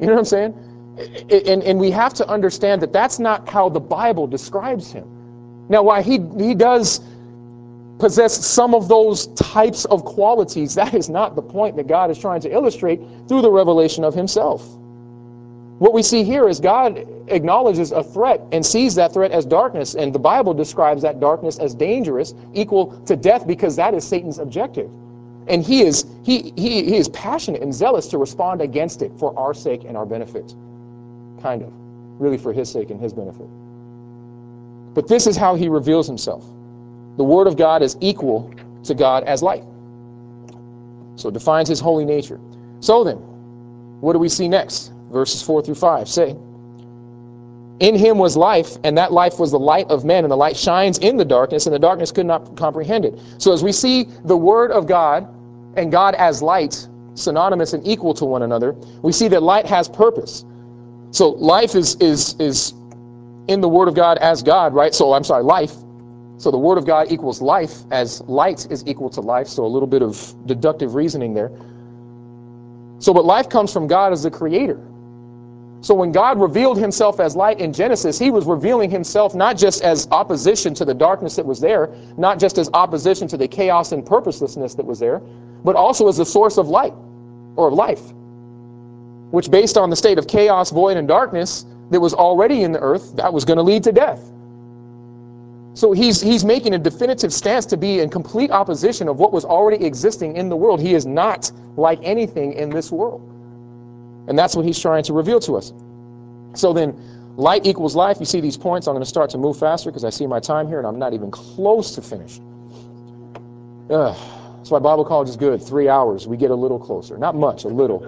You know what I'm saying? And, and we have to understand that that's not how the Bible describes him. Now, while he, he does possess some of those types of qualities, that is not the point that God is trying to illustrate through the revelation of himself. What we see here is God acknowledges a threat and sees that threat as darkness, and the Bible describes that darkness as dangerous, equal to death, because that is Satan's objective. And he is he he he is passionate and zealous to respond against it for our sake and our benefit. Kind of. Really for his sake and his benefit. But this is how he reveals himself. The Word of God is equal to God as light. So it defines his holy nature. So then, what do we see next? Verses four through five say, in him was life, and that life was the light of men, and the light shines in the darkness, and the darkness could not comprehend it. So as we see the Word of God and God as light synonymous and equal to one another, we see that light has purpose. So life is is is in the Word of God as God, right? So I'm sorry, life. So the Word of God equals life, as light is equal to life. So a little bit of deductive reasoning there. So but life comes from God as the creator. So when God revealed himself as light in Genesis, he was revealing himself not just as opposition to the darkness that was there, not just as opposition to the chaos and purposelessness that was there, but also as the source of light or of life, which based on the state of chaos, void, and darkness that was already in the earth, that was going to lead to death. So he's, he's making a definitive stance to be in complete opposition of what was already existing in the world. He is not like anything in this world. And that's what he's trying to reveal to us. So then, light equals life. You see these points. I'm going to start to move faster because I see my time here and I'm not even close to finished. Ugh. That's why Bible college is good. Three hours. We get a little closer. Not much, a little.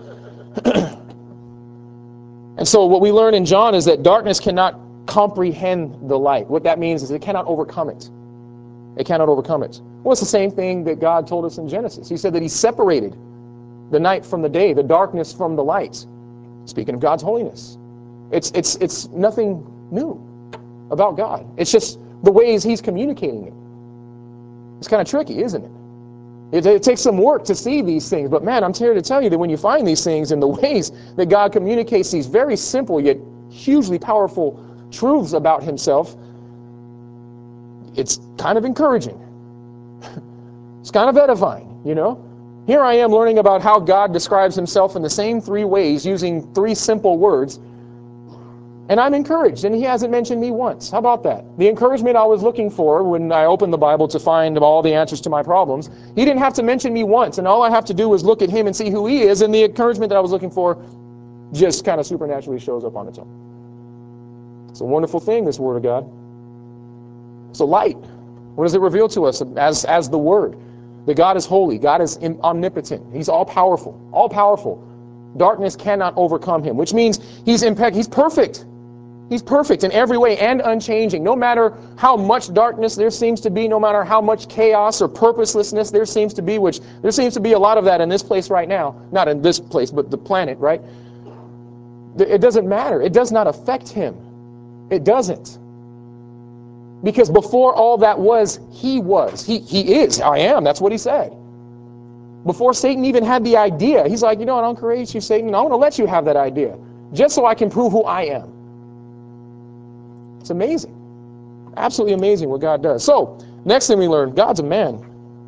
And so what we learn in John is that darkness cannot comprehend the light. What that means is it cannot overcome it. It cannot overcome it. Well, it's the same thing that God told us in Genesis. He said that he separated the night from the day, the darkness from the light. Speaking of God's holiness. It's, it's, it's nothing new about God. It's just the ways he's communicating it. It's kind of tricky, isn't it? It, it takes some work to see these things. But man, I'm here to tell you that when you find these things in the ways that God communicates these very simple yet hugely powerful truths about himself, it's kind of encouraging. It's kind of edifying, you know? Here I am learning about how God describes himself in the same three ways using three simple words. And I'm encouraged, and he hasn't mentioned me once. How about that? The encouragement I was looking for when I opened the Bible to find all the answers to my problems, he didn't have to mention me once, and all I have to do is look at him and see who he is, and the encouragement that I was looking for just kind of supernaturally shows up on its own. It's a wonderful thing, this Word of God. So light, what does it reveal to us as, as the Word? That God is holy, God is omnipotent, he's all-powerful, all-powerful. Darkness cannot overcome him, which means he's impeccable, he's perfect. He's perfect in every way and unchanging. No matter how much darkness there seems to be, no matter how much chaos or purposelessness there seems to be, which there seems to be a lot of that in this place right now. Not in this place, but the planet, right? It doesn't matter. It does not affect him. It doesn't. Because before all that was, he was. He, he is. I am. That's what he said. Before Satan even had the idea, he's like, you know what, I'll create you, Satan. I want to let you have that idea. Just so I can prove who I am. It's amazing. Absolutely amazing what God does. So, next thing we learn, God's a man.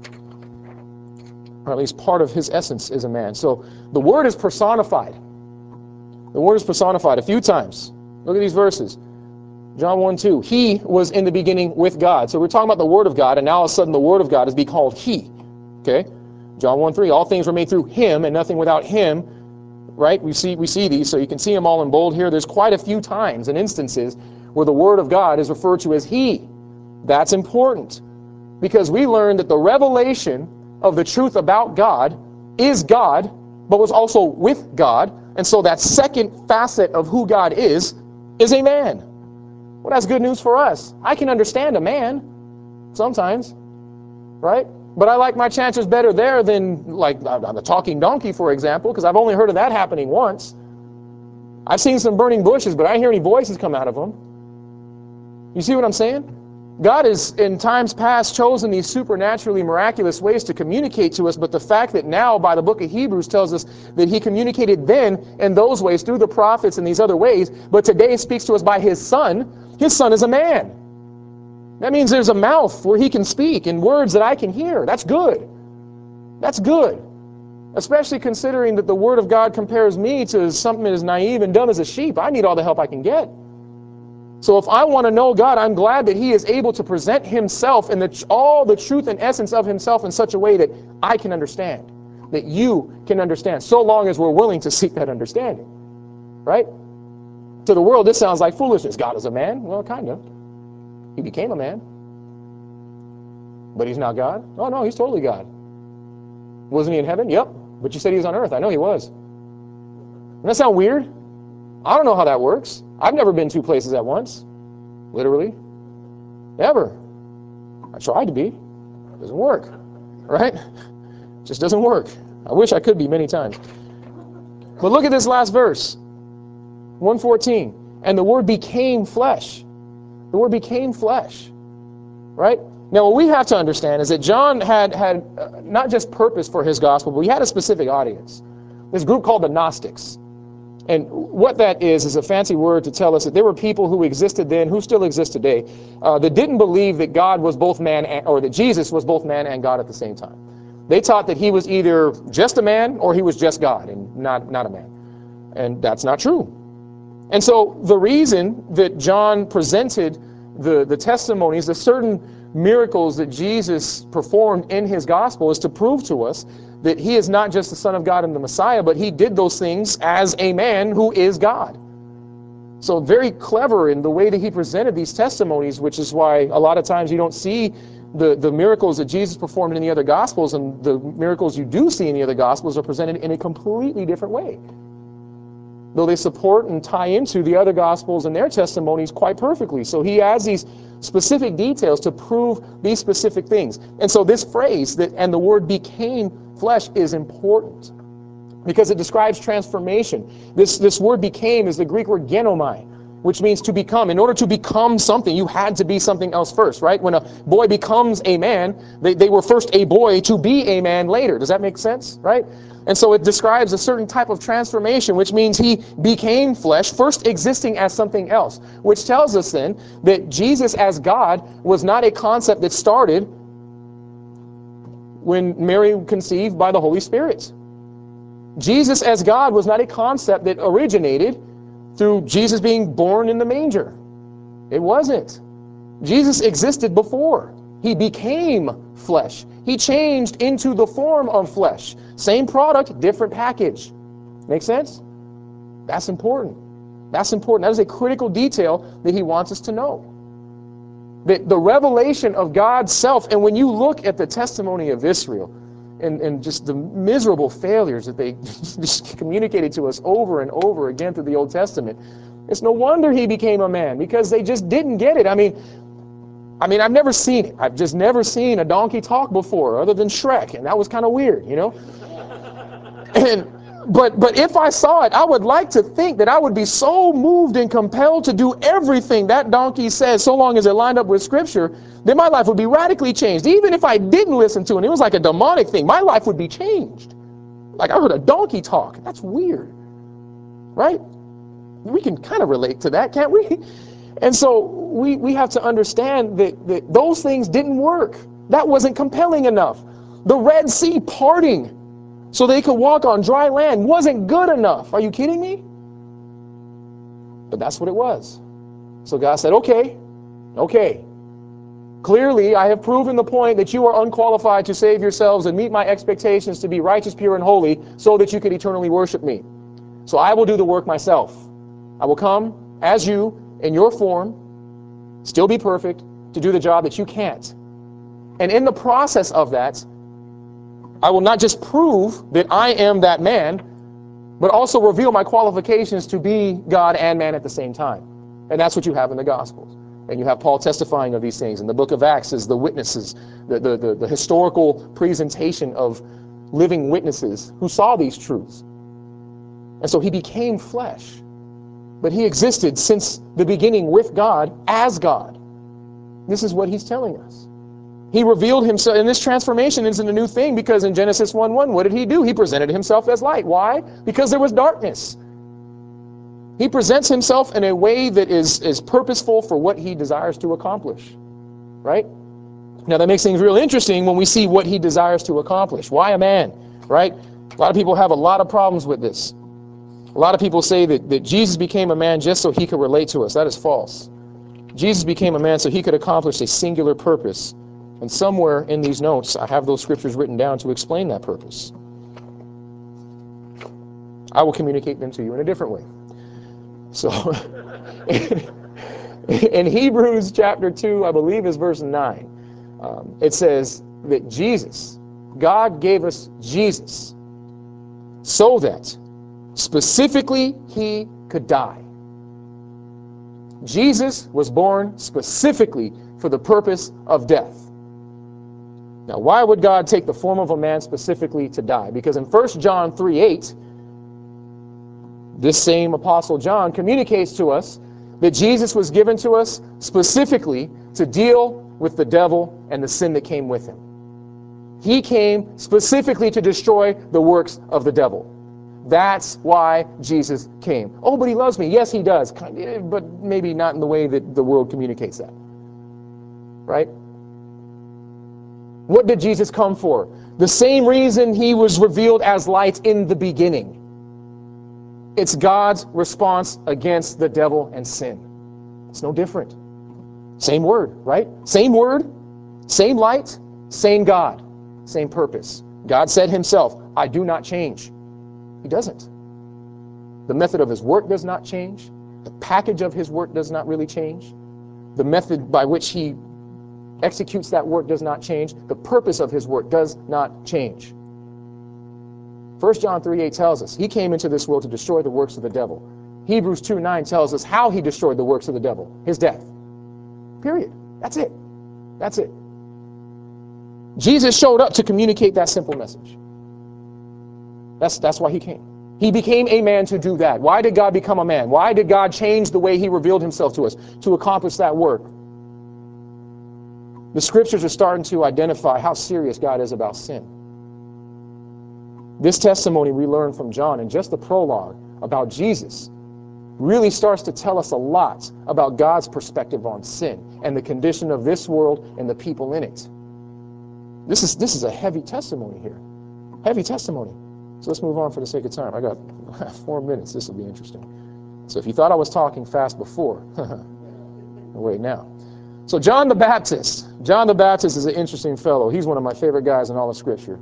Or at least part of his essence is a man. So, the Word is personified. The Word is personified a few times. Look at these verses. John one two. He was in the beginning with God. So we're talking about the Word of God, and now all of a sudden the Word of God is being called He. Okay? John one three. All things were made through him, and nothing without him. Right? We see, we see these, so you can see them all in bold here. There's quite a few times and instances where the Word of God is referred to as He. That's important, because we learn that the revelation of the truth about God is God, but was also with God. And so that second facet of who God is, is a man. Well, that's good news for us. I can understand a man sometimes, right? But I like my chances better there than like on the talking donkey, for example, because I've only heard of that happening once. I've seen some burning bushes, but I didn't hear any voices come out of them. You see what I'm saying? God has in times past chosen these supernaturally miraculous ways to communicate to us, but the fact that now by the book of Hebrews tells us that he communicated then in those ways through the prophets and these other ways, but today speaks to us by his son. His son is a man. That means there's a mouth where he can speak and words that I can hear. That's good. That's good. Especially considering that the word of God compares me to something as naive and dumb as a sheep. I need all the help I can get. So if I want to know God, I'm glad that he is able to present himself and the, all the truth and essence of himself in such a way that I can understand, that you can understand, so long as we're willing to seek that understanding. Right? To the world, this sounds like foolishness. God is a man? Well, kind of. He became a man. But he's not God? Oh, no, he's totally God. Wasn't he in heaven? Yep. But you said he was on earth. I know he was. Doesn't that sound weird? I don't know how that works. I've never been two places at once. Literally. Ever. I tried to be. It doesn't work. Right? It just doesn't work. I wish I could be many times. But look at this last verse. one fourteen. And the word became flesh. The word became flesh. Right? Now, what we have to understand is that John had, had uh, not just purpose for his gospel, but he had a specific audience. This group called the Gnostics. And what that is, is a fancy word to tell us that there were people who existed then, who still exist today, uh, that didn't believe that God was both man, and, or that Jesus was both man and God at the same time. They taught that he was either just a man or he was just God and not, not a man. And that's not true. And so the reason that John presented the, the testimonies, the certain miracles that Jesus performed in his gospel, is to prove to us that he is not just the Son of God and the Messiah, but he did those things as a man who is God. So very clever in the way that he presented these testimonies, which is why a lot of times you don't see the, the miracles that Jesus performed in the other gospels, and the miracles you do see in the other gospels are presented in a completely different way. Though they support and tie into the other gospels and their testimonies quite perfectly. So he adds these specific details to prove these specific things. And so this phrase, that and the word became flesh, is important because it describes transformation. This, this word became is the Greek word genomai, which means to become. In order to become something, you had to be something else first, right? When a boy becomes a man, they, they were first a boy to be a man later. Does that make sense, right? And so it describes a certain type of transformation, which means he became flesh, first existing as something else, which tells us then that Jesus as God was not a concept that started when Mary conceived by the Holy Spirit. Jesus as God was not a concept that originated through Jesus being born in the manger. It wasn't. Jesus existed before. He became flesh. He changed into the form of flesh. Same product, different package. Make sense? That's important. That's important. That is a critical detail that he wants us to know. That the revelation of God's self, and when you look at the testimony of Israel, and, and just the miserable failures that they just communicated to us over and over again through the Old Testament, it's no wonder he became a man, because they just didn't get it. I mean, I mean, I've never seen it. I've just never seen a donkey talk before, other than Shrek, and that was kind of weird, you know? And but but if I saw it, I would like to think that I would be so moved and compelled to do everything that donkey says, so long as it lined up with Scripture, that my life would be radically changed. Even if I didn't listen to it, it was like a demonic thing, my life would be changed. Like, I heard a donkey talk. That's weird, right? We can kind of relate to that, can't we? And so we, we have to understand that, that those things didn't work. That wasn't compelling enough. The Red Sea parting so they could walk on dry land wasn't good enough. Are you kidding me? But that's what it was. So God said, okay, okay. Clearly, I have proven the point that you are unqualified to save yourselves and meet my expectations to be righteous, pure, and holy, so that you could eternally worship me. So I will do the work myself. I will come as you, in your form, still be perfect, to do the job that you can't. And in the process of that, I will not just prove that I am that man, but also reveal my qualifications to be God and man at the same time. And that's what you have in the Gospels. And you have Paul testifying of these things. And the book of Acts is the witnesses, the, the, the, the historical presentation of living witnesses who saw these truths. And so he became flesh. But he existed since the beginning with God as God. This is what he's telling us. He revealed himself, and this transformation isn't a new thing, because in Genesis one one, what did he do? He presented himself as light. Why? Because there was darkness. He presents himself in a way that is, is purposeful for what he desires to accomplish, right? Now that makes things real interesting when we see what he desires to accomplish. Why a man, right? A lot of people have a lot of problems with this. A lot of people say that, that Jesus became a man just so he could relate to us. That is false. Jesus became a man so he could accomplish a singular purpose. And somewhere in these notes, I have those scriptures written down to explain that purpose. I will communicate them to you in a different way. So, in Hebrews chapter two, I believe is verse nine, um, it says that Jesus, God gave us Jesus so that specifically he could die. Jesus was born specifically for the purpose of death. Now, why would God take the form of a man specifically to die? Because in First John three eight, this same Apostle John communicates to us that Jesus was given to us specifically to deal with the devil and the sin that came with him. He came specifically to destroy the works of the devil. That's why Jesus came. Oh, but he loves me. Yes, he does. But maybe not in the way that the world communicates that. Right? What did Jesus come for? The same reason he was revealed as light in the beginning. It's God's response against the devil and sin. It's no different. Same word, right? Same word, same light, same God, same purpose. God said himself, I do not change. He doesn't. The method of his work does not change. The package of his work does not really change. The method by which he executes that work does not change. The purpose of his work does not change. First John three eight tells us he came into this world to destroy the works of the devil. Hebrews two nine tells us how he destroyed the works of the devil, his death. Period. That's it. That's it. Jesus showed up to communicate that simple message. That's, that's why he came. He became a man to do that. Why did God become a man? Why did God change the way he revealed himself to us? To accomplish that work. The scriptures are starting to identify how serious God is about sin. This testimony we learn from John in just the prologue about Jesus really starts to tell us a lot about God's perspective on sin and the condition of this world and the people in it. This is, this is a heavy testimony here. Heavy testimony. So let's move on for the sake of time. I got four minutes. This will be interesting. So if you thought I was talking fast before, wait now. So John the Baptist. John the Baptist is an interesting fellow. He's one of my favorite guys in all of Scripture.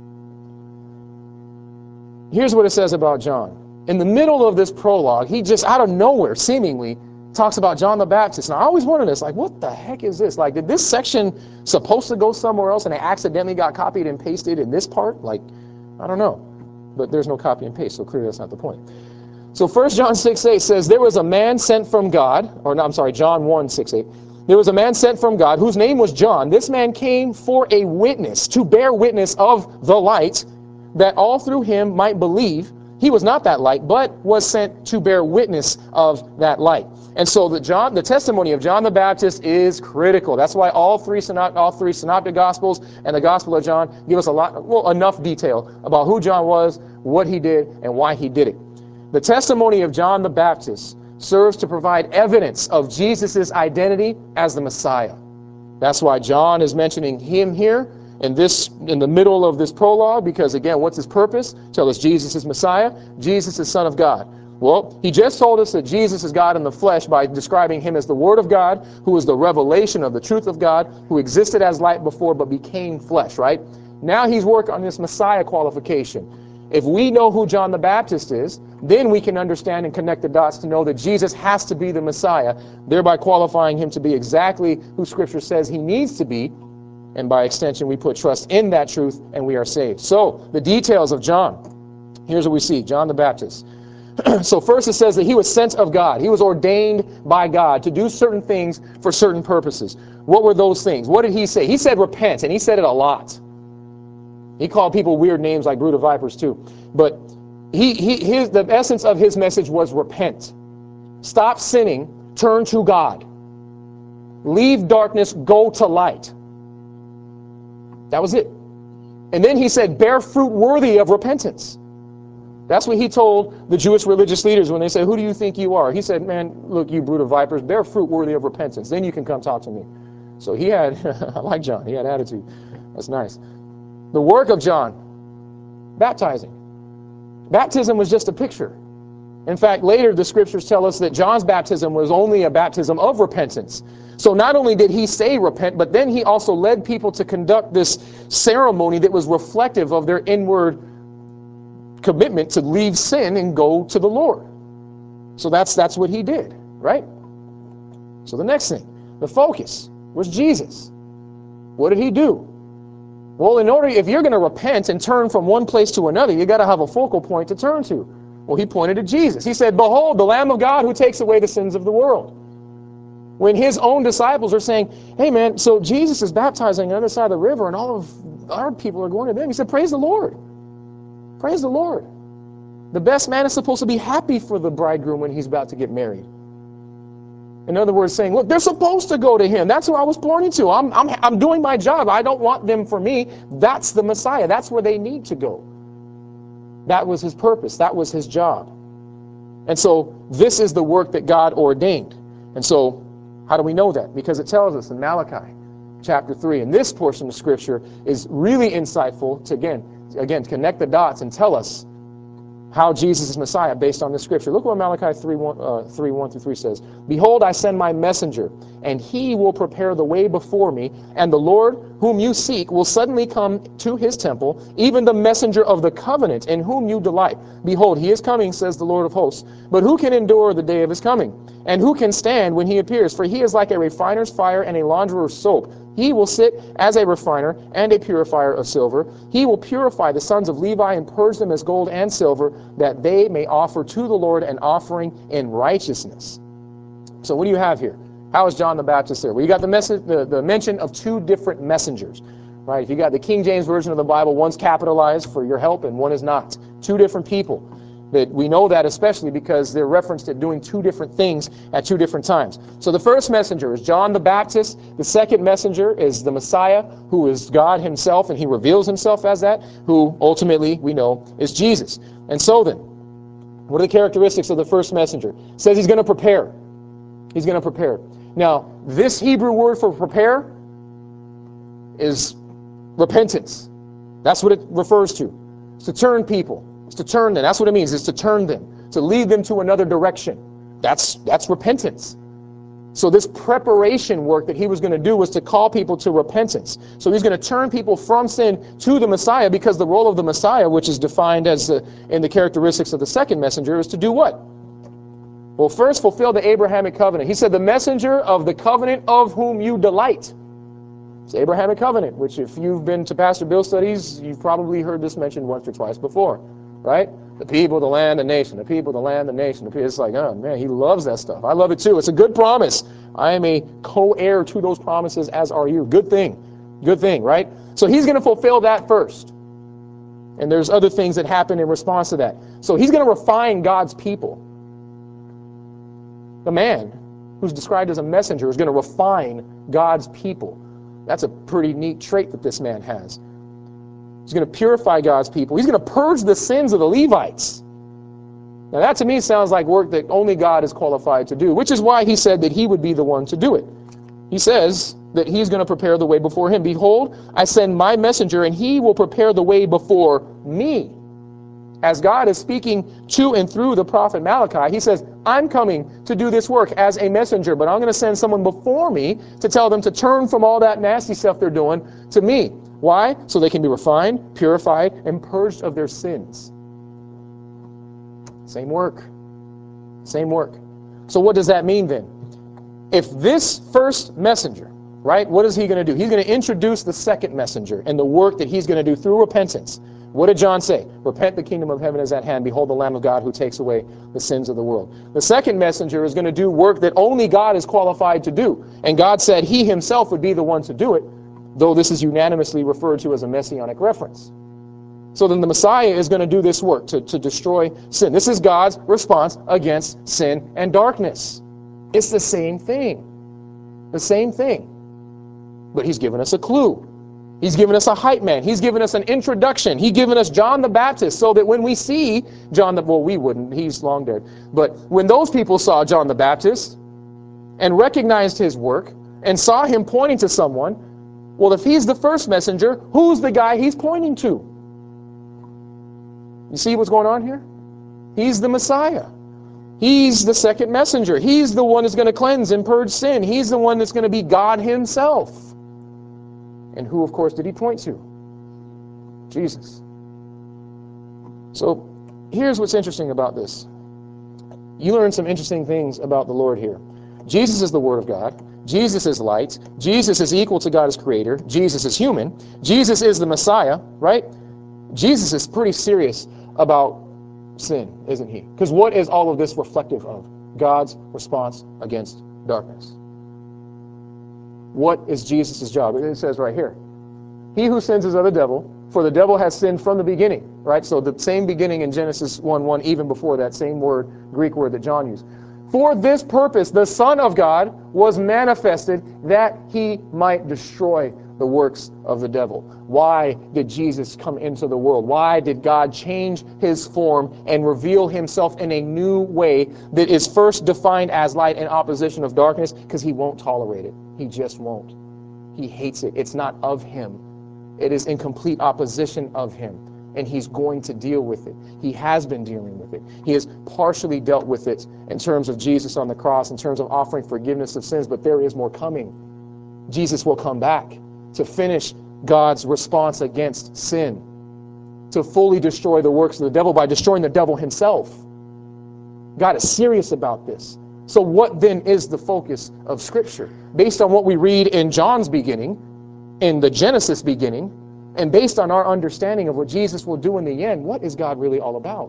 Here's what it says about John. In the middle of this prologue, he just out of nowhere, seemingly, talks about John the Baptist. Now, I always wondered this, like, what the heck is this? Like, did this section supposed to go somewhere else and it accidentally got copied and pasted in this part? Like, I don't know. But there's no copy and paste, so clearly that's not the point. So First John six eight says, there was a man sent from God, or no, I'm sorry, John one six eight. There was a man sent from God whose name was John. This man came for a witness, to bear witness of the light, that all through him might believe. He was not that light, but was sent to bear witness of that light. And so the John, the testimony of John the Baptist is critical. That's why all three synop, all three synoptic gospels and the Gospel of John give us a lot, well, enough detail about who John was, what he did, and why he did it. The testimony of John the Baptist serves to provide evidence of Jesus' identity as the Messiah. That's why John is mentioning him here in this, in the middle of this prologue, because again, what's his purpose? Tell us Jesus is Messiah, Jesus is Son of God. Well, he just told us that Jesus is God in the flesh by describing him as the Word of God, who is the revelation of the truth of God, who existed as light before but became flesh, right? Now he's working on this Messiah qualification. If we know who John the Baptist is, then we can understand and connect the dots to know that Jesus has to be the Messiah, thereby qualifying him to be exactly who Scripture says he needs to be. And by extension, we put trust in that truth and we are saved. So, the details of John. Here's what we see, John the Baptist. So first it says that he was sent of God. He was ordained by God to do certain things for certain purposes. What were those things? What did he say? He said repent, and he said it a lot. He called people weird names like brood of vipers too. But he, he, his, the essence of his message was repent. Stop sinning, turn to God. Leave darkness, go to light. That was it. And then he said, bear fruit worthy of repentance. That's what he told the Jewish religious leaders when they said, who do you think you are? He said, man, look, you brood of vipers, bear fruit worthy of repentance. Then you can come talk to me. So he had, I like John, he had attitude. That's nice. The work of John, baptizing. Baptism was just a picture. In fact, later the scriptures tell us that John's baptism was only a baptism of repentance. So not only did he say repent, but then he also led people to conduct this ceremony that was reflective of their inward commitment to leave sin and go to the Lord. So that's that's what he did, right? So the next thing, the focus was Jesus. What did he do? Well, in order, if you're going to repent and turn from one place to another, you got to have a focal point to turn to. Well, he pointed to Jesus. He said, behold, the Lamb of God who takes away the sins of the world. When his own disciples are saying, hey man, so Jesus is baptizing on the other side of the river and all of our people are going to them. He said, praise the Lord. Praise the Lord. The best man is supposed to be happy for the bridegroom when he's about to get married. In other words, saying, look, they're supposed to go to him. That's who I was pointing to. I'm, I'm, I'm doing my job. I don't want them for me. That's the Messiah. That's where they need to go. That was his purpose. That was his job. And so this is the work that God ordained. And so how do we know that? Because it tells us in Malachi chapter three. And this portion of Scripture is really insightful to, again, again connect the dots and tell us how Jesus is Messiah based on the Scripture. Look what Malachi three, one, uh, three, one through three says. Behold, I send my messenger, and he will prepare the way before me, and the Lord whom you seek will suddenly come to his temple, even the messenger of the covenant in whom you delight. Behold, he is coming, says the Lord of hosts. But who can endure the day of his coming? And who can stand when he appears? For he is like a refiner's fire and a launderer's soap. He will sit as a refiner and a purifier of silver. He will purify the sons of Levi and purge them as gold and silver, that they may offer to the Lord an offering in righteousness. So what do you have here? How is John the Baptist there? Well, you got the, message, the, the mention of two different messengers. Right? If you got the King James Version of the Bible, one's capitalized for your help and one is not. Two different people. That we know that especially because they're referenced at doing two different things at two different times. So the first messenger is John the Baptist. The second messenger is the Messiah, who is God himself, and he reveals himself as that, who ultimately we know is Jesus. And so then, what are the characteristics of the first messenger? It says he's going to prepare. He's going to prepare. Now, this Hebrew word for prepare is repentance. That's what it refers to. It's to turn people. It's to turn them. That's what it means. It's to turn them, to lead them to another direction. That's that's repentance. So this preparation work that he was going to do was to call people to repentance. So he's going to turn people from sin to the Messiah, because the role of the Messiah, which is defined as the, in the characteristics of the second messenger, is to do what? Well, first fulfill the Abrahamic covenant. He said, the messenger of the covenant of whom you delight. It's the Abrahamic covenant, which if you've been to Pastor Bill's studies, you've probably heard this mentioned once or twice before. Right? The people, the land, the nation. The people, the land, the nation. The people. It's like, oh man, he loves that stuff. I love it too. It's a good promise. I am a co-heir to those promises, as are you. Good thing. Good thing, right? So he's going to fulfill that first. And there's other things that happen in response to that. So he's going to refine God's people. The man who's described as a messenger is going to refine God's people. That's a pretty neat trait that this man has. He's going to purify God's people. He's going to purge the sins of the Levites. Now that to me sounds like work that only God is qualified to do, which is why he said that he would be the one to do it. He says that he's going to prepare the way before him. Behold, I send my messenger, and he will prepare the way before me. As God is speaking to and through the prophet Malachi, he says, I'm coming to do this work as a messenger, but I'm going to send someone before me to tell them to turn from all that nasty stuff they're doing to me. Why? So they can be refined, purified, and purged of their sins. Same work. Same work. So what does that mean then? If this first messenger, right, what is he going to do? He's going to introduce the second messenger and the work that he's going to do through repentance. What did John say? Repent, the kingdom of heaven is at hand. Behold, the Lamb of God who takes away the sins of the world. The second messenger is going to do work that only God is qualified to do. And God said he himself would be the one to do it, though this is unanimously referred to as a messianic reference. So then the Messiah is going to do this work to, to destroy sin. This is God's response against sin and darkness. It's the same thing. The same thing. But he's given us a clue. He's given us a hype man. He's given us an introduction. He's given us John the Baptist so that when we see John the, well, we wouldn't, he's long dead. But when those people saw John the Baptist and recognized his work and saw him pointing to someone, well, if he's the first messenger, who's the guy he's pointing to? You see what's going on here? He's the Messiah. He's the second messenger. He's the one that's going to cleanse and purge sin. He's the one that's going to be God himself. And who, of course, did he point to? Jesus. So here's what's interesting about this. You learn some interesting things about the Lord here. Jesus is the Word of God. Jesus is light. Jesus is equal to God as creator. Jesus is human. Jesus is the Messiah, right? Jesus is pretty serious about sin, isn't he? Because what is all of this reflective of? God's response against darkness. What is Jesus' job? It says right here, he who sins is of the devil, for the devil has sinned from the beginning, right? So the same beginning in Genesis one one, even before that same word, Greek word that John used. For this purpose, the Son of God was manifested that he might destroy the works of the devil. Why did Jesus come into the world? Why did God change his form and reveal himself in a new way that is first defined as light in opposition of darkness? Because he won't tolerate it. He just won't. He hates it. It's not of him. It is in complete opposition of him. And he's going to deal with it. He has been dealing with it. He has partially dealt with it in terms of Jesus on the cross, in terms of offering forgiveness of sins, but there is more coming. Jesus will come back to finish God's response against sin, to fully destroy the works of the devil by destroying the devil himself. God is serious about this. So what then is the focus of Scripture? Based on what we read in John's beginning, in the Genesis beginning, and based on our understanding of what Jesus will do in the end, what is God really all about?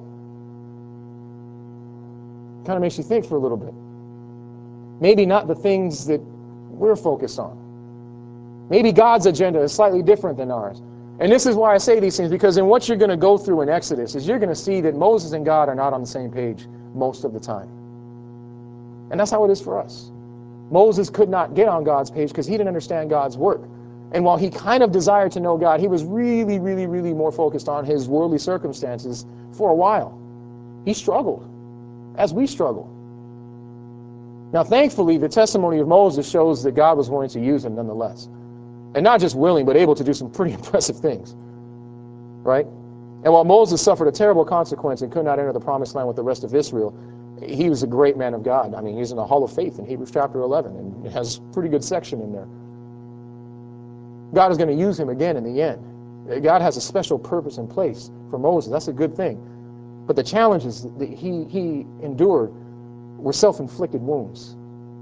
Kind of makes you think for a little bit. Maybe not the things that we're focused on. Maybe God's agenda is slightly different than ours. And this is why I say these things, because in what you're going to go through in Exodus is you're going to see that Moses and God are not on the same page most of the time. And that's how it is for us. Moses could not get on God's page because he didn't understand God's work. And while he kind of desired to know God, he was really, really, really more focused on his worldly circumstances for a while. He struggled, as we struggle. Now, thankfully, the testimony of Moses shows that God was going to use him nonetheless. And not just willing, but able to do some pretty impressive things. Right? And while Moses suffered a terrible consequence and could not enter the promised land with the rest of Israel, he was a great man of God. I mean, he's in the Hall of Faith in Hebrews chapter eleven, and it has a pretty good section in there. God is going to use him again in the end. God has a special purpose in place for Moses. That's a good thing. But the challenges that he, he endured were self-inflicted wounds.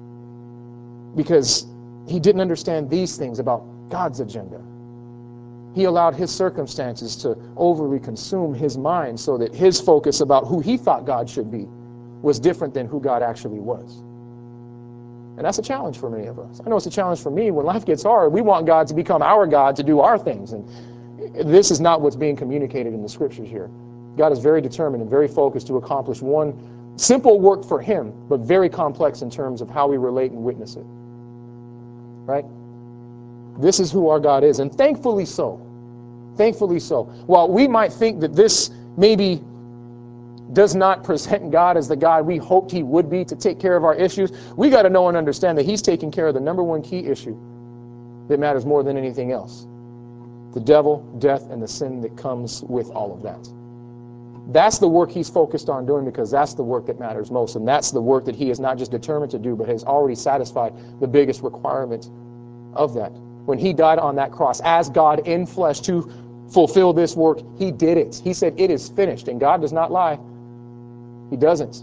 Because he didn't understand these things about God's agenda. He allowed his circumstances to overly consume his mind so that his focus about who he thought God should be was different than who God actually was. And that's a challenge for many of us. I know it's a challenge for me. When life gets hard, we want God to become our God to do our things. And this is not what's being communicated in the Scriptures here. God is very determined and very focused to accomplish one simple work for him, but very complex in terms of how we relate and witness it. Right? This is who our God is, and thankfully so. Thankfully so. While we might think that this maybe does not present God as the God we hoped he would be to take care of our issues, we got to know and understand that he's taking care of the number one key issue that matters more than anything else. The devil, death, and the sin that comes with all of that. That's the work he's focused on doing, because that's the work that matters most, and that's the work that he is not just determined to do, but has already satisfied the biggest requirement of that. When he died on that cross as God in flesh to fulfill this work, he did it. He said, it is finished, and God does not lie. He doesn't.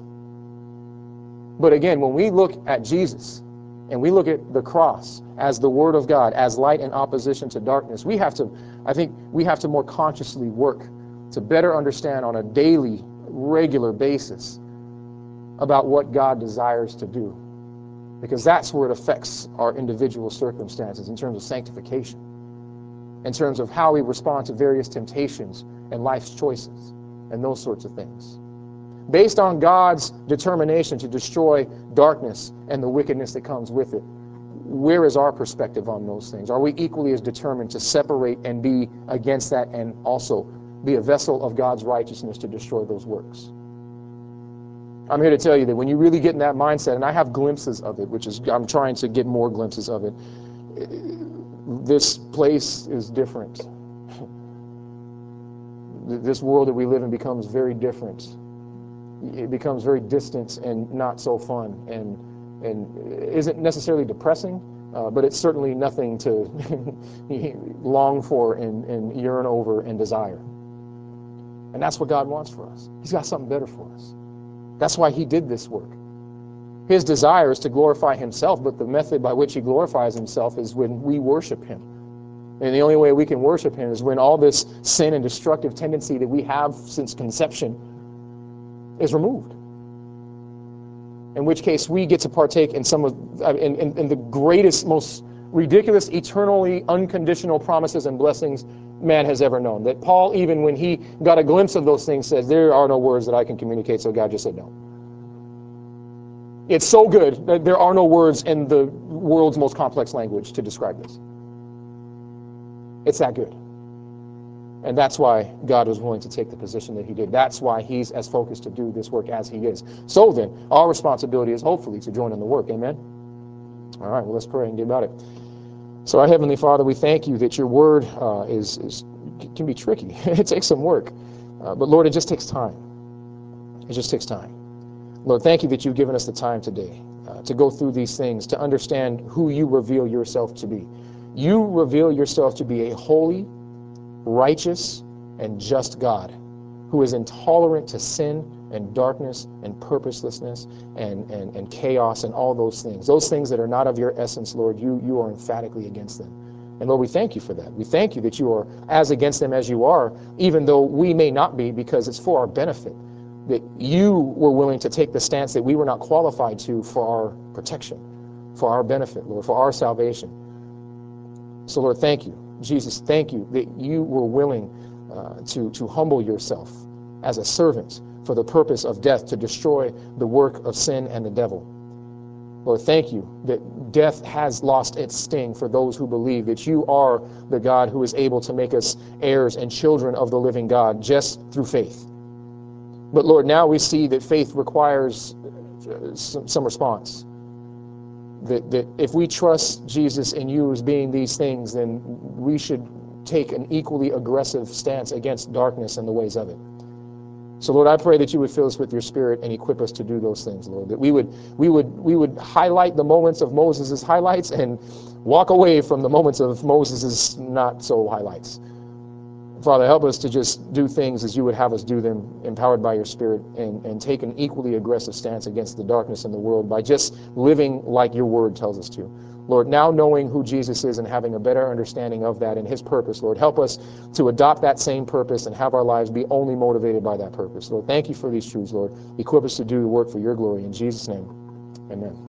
But again, when we look at Jesus and we look at the cross as the Word of God, as light in opposition to darkness, we have to, I think, we have to more consciously work to better understand on a daily, regular basis about what God desires to do. Because that's where it affects our individual circumstances in terms of sanctification, in terms of how we respond to various temptations and life's choices and those sorts of things. Based on God's determination to destroy darkness and the wickedness that comes with it, where is our perspective on those things? Are we equally as determined to separate and be against that and also be a vessel of God's righteousness to destroy those works? I'm here to tell you that when you really get in that mindset, and I have glimpses of it, which is, I'm trying to get more glimpses of it, this place is different. This world that we live in becomes very different. It becomes very distant and not so fun, and and isn't necessarily depressing, uh, but it's certainly nothing to long for and, and yearn over and desire. And that's what God wants for us. He's got something better for us. That's why he did this work. His desire is to glorify himself, but the method by which he glorifies himself is when we worship him. And the only way we can worship him is when all this sin and destructive tendency that we have since conception is removed. In which case we get to partake in some of in, in, in the greatest, most ridiculous, eternally unconditional promises and blessings man has ever known. That Paul, even when he got a glimpse of those things, says, there are no words that I can communicate, so God just said no. It's so good that there are no words in the world's most complex language to describe this. It's that good. And that's why God was willing to take the position that he did. That's why he's as focused to do this work as he is. So then, our responsibility is hopefully to join in the work. Amen? All right, well, let's pray and get about it. So our Heavenly Father, we thank you that your word uh, is, is can be tricky. It takes some work. Uh, but Lord, it just takes time. It just takes time. Lord, thank you that you've given us the time today uh, to go through these things, to understand who you reveal yourself to be. You reveal yourself to be a holy, righteous, and just God who is intolerant to sin and darkness and purposelessness and, and, and chaos and all those things. Those things that are not of your essence, Lord, you, you are emphatically against them. And Lord, we thank you for that. We thank you that you are as against them as you are, even though we may not be, because it's for our benefit. That you were willing to take the stance that we were not qualified to for our protection, for our benefit, Lord, for our salvation. So Lord, thank you. Jesus, thank you that you were willing uh, to, to humble yourself as a servant for the purpose of death, to destroy the work of sin and the devil. Lord, thank you that death has lost its sting for those who believe that you are the God who is able to make us heirs and children of the living God just through faith. But Lord, now we see that faith requires some, some response. That, that if we trust Jesus and you as being these things, then we should take an equally aggressive stance against darkness and the ways of it. So Lord, I pray that you would fill us with your Spirit and equip us to do those things, Lord. That we would we would we would highlight the moments of Moses' highlights and walk away from the moments of Moses' not so highlights. Father, help us to just do things as you would have us do them, empowered by your Spirit, and, and take an equally aggressive stance against the darkness in the world by just living like your word tells us to. Lord, now knowing who Jesus is and having a better understanding of that and his purpose, Lord, help us to adopt that same purpose and have our lives be only motivated by that purpose. Lord, thank you for these truths, Lord. Equip us to do the work for your glory. In Jesus' name, amen.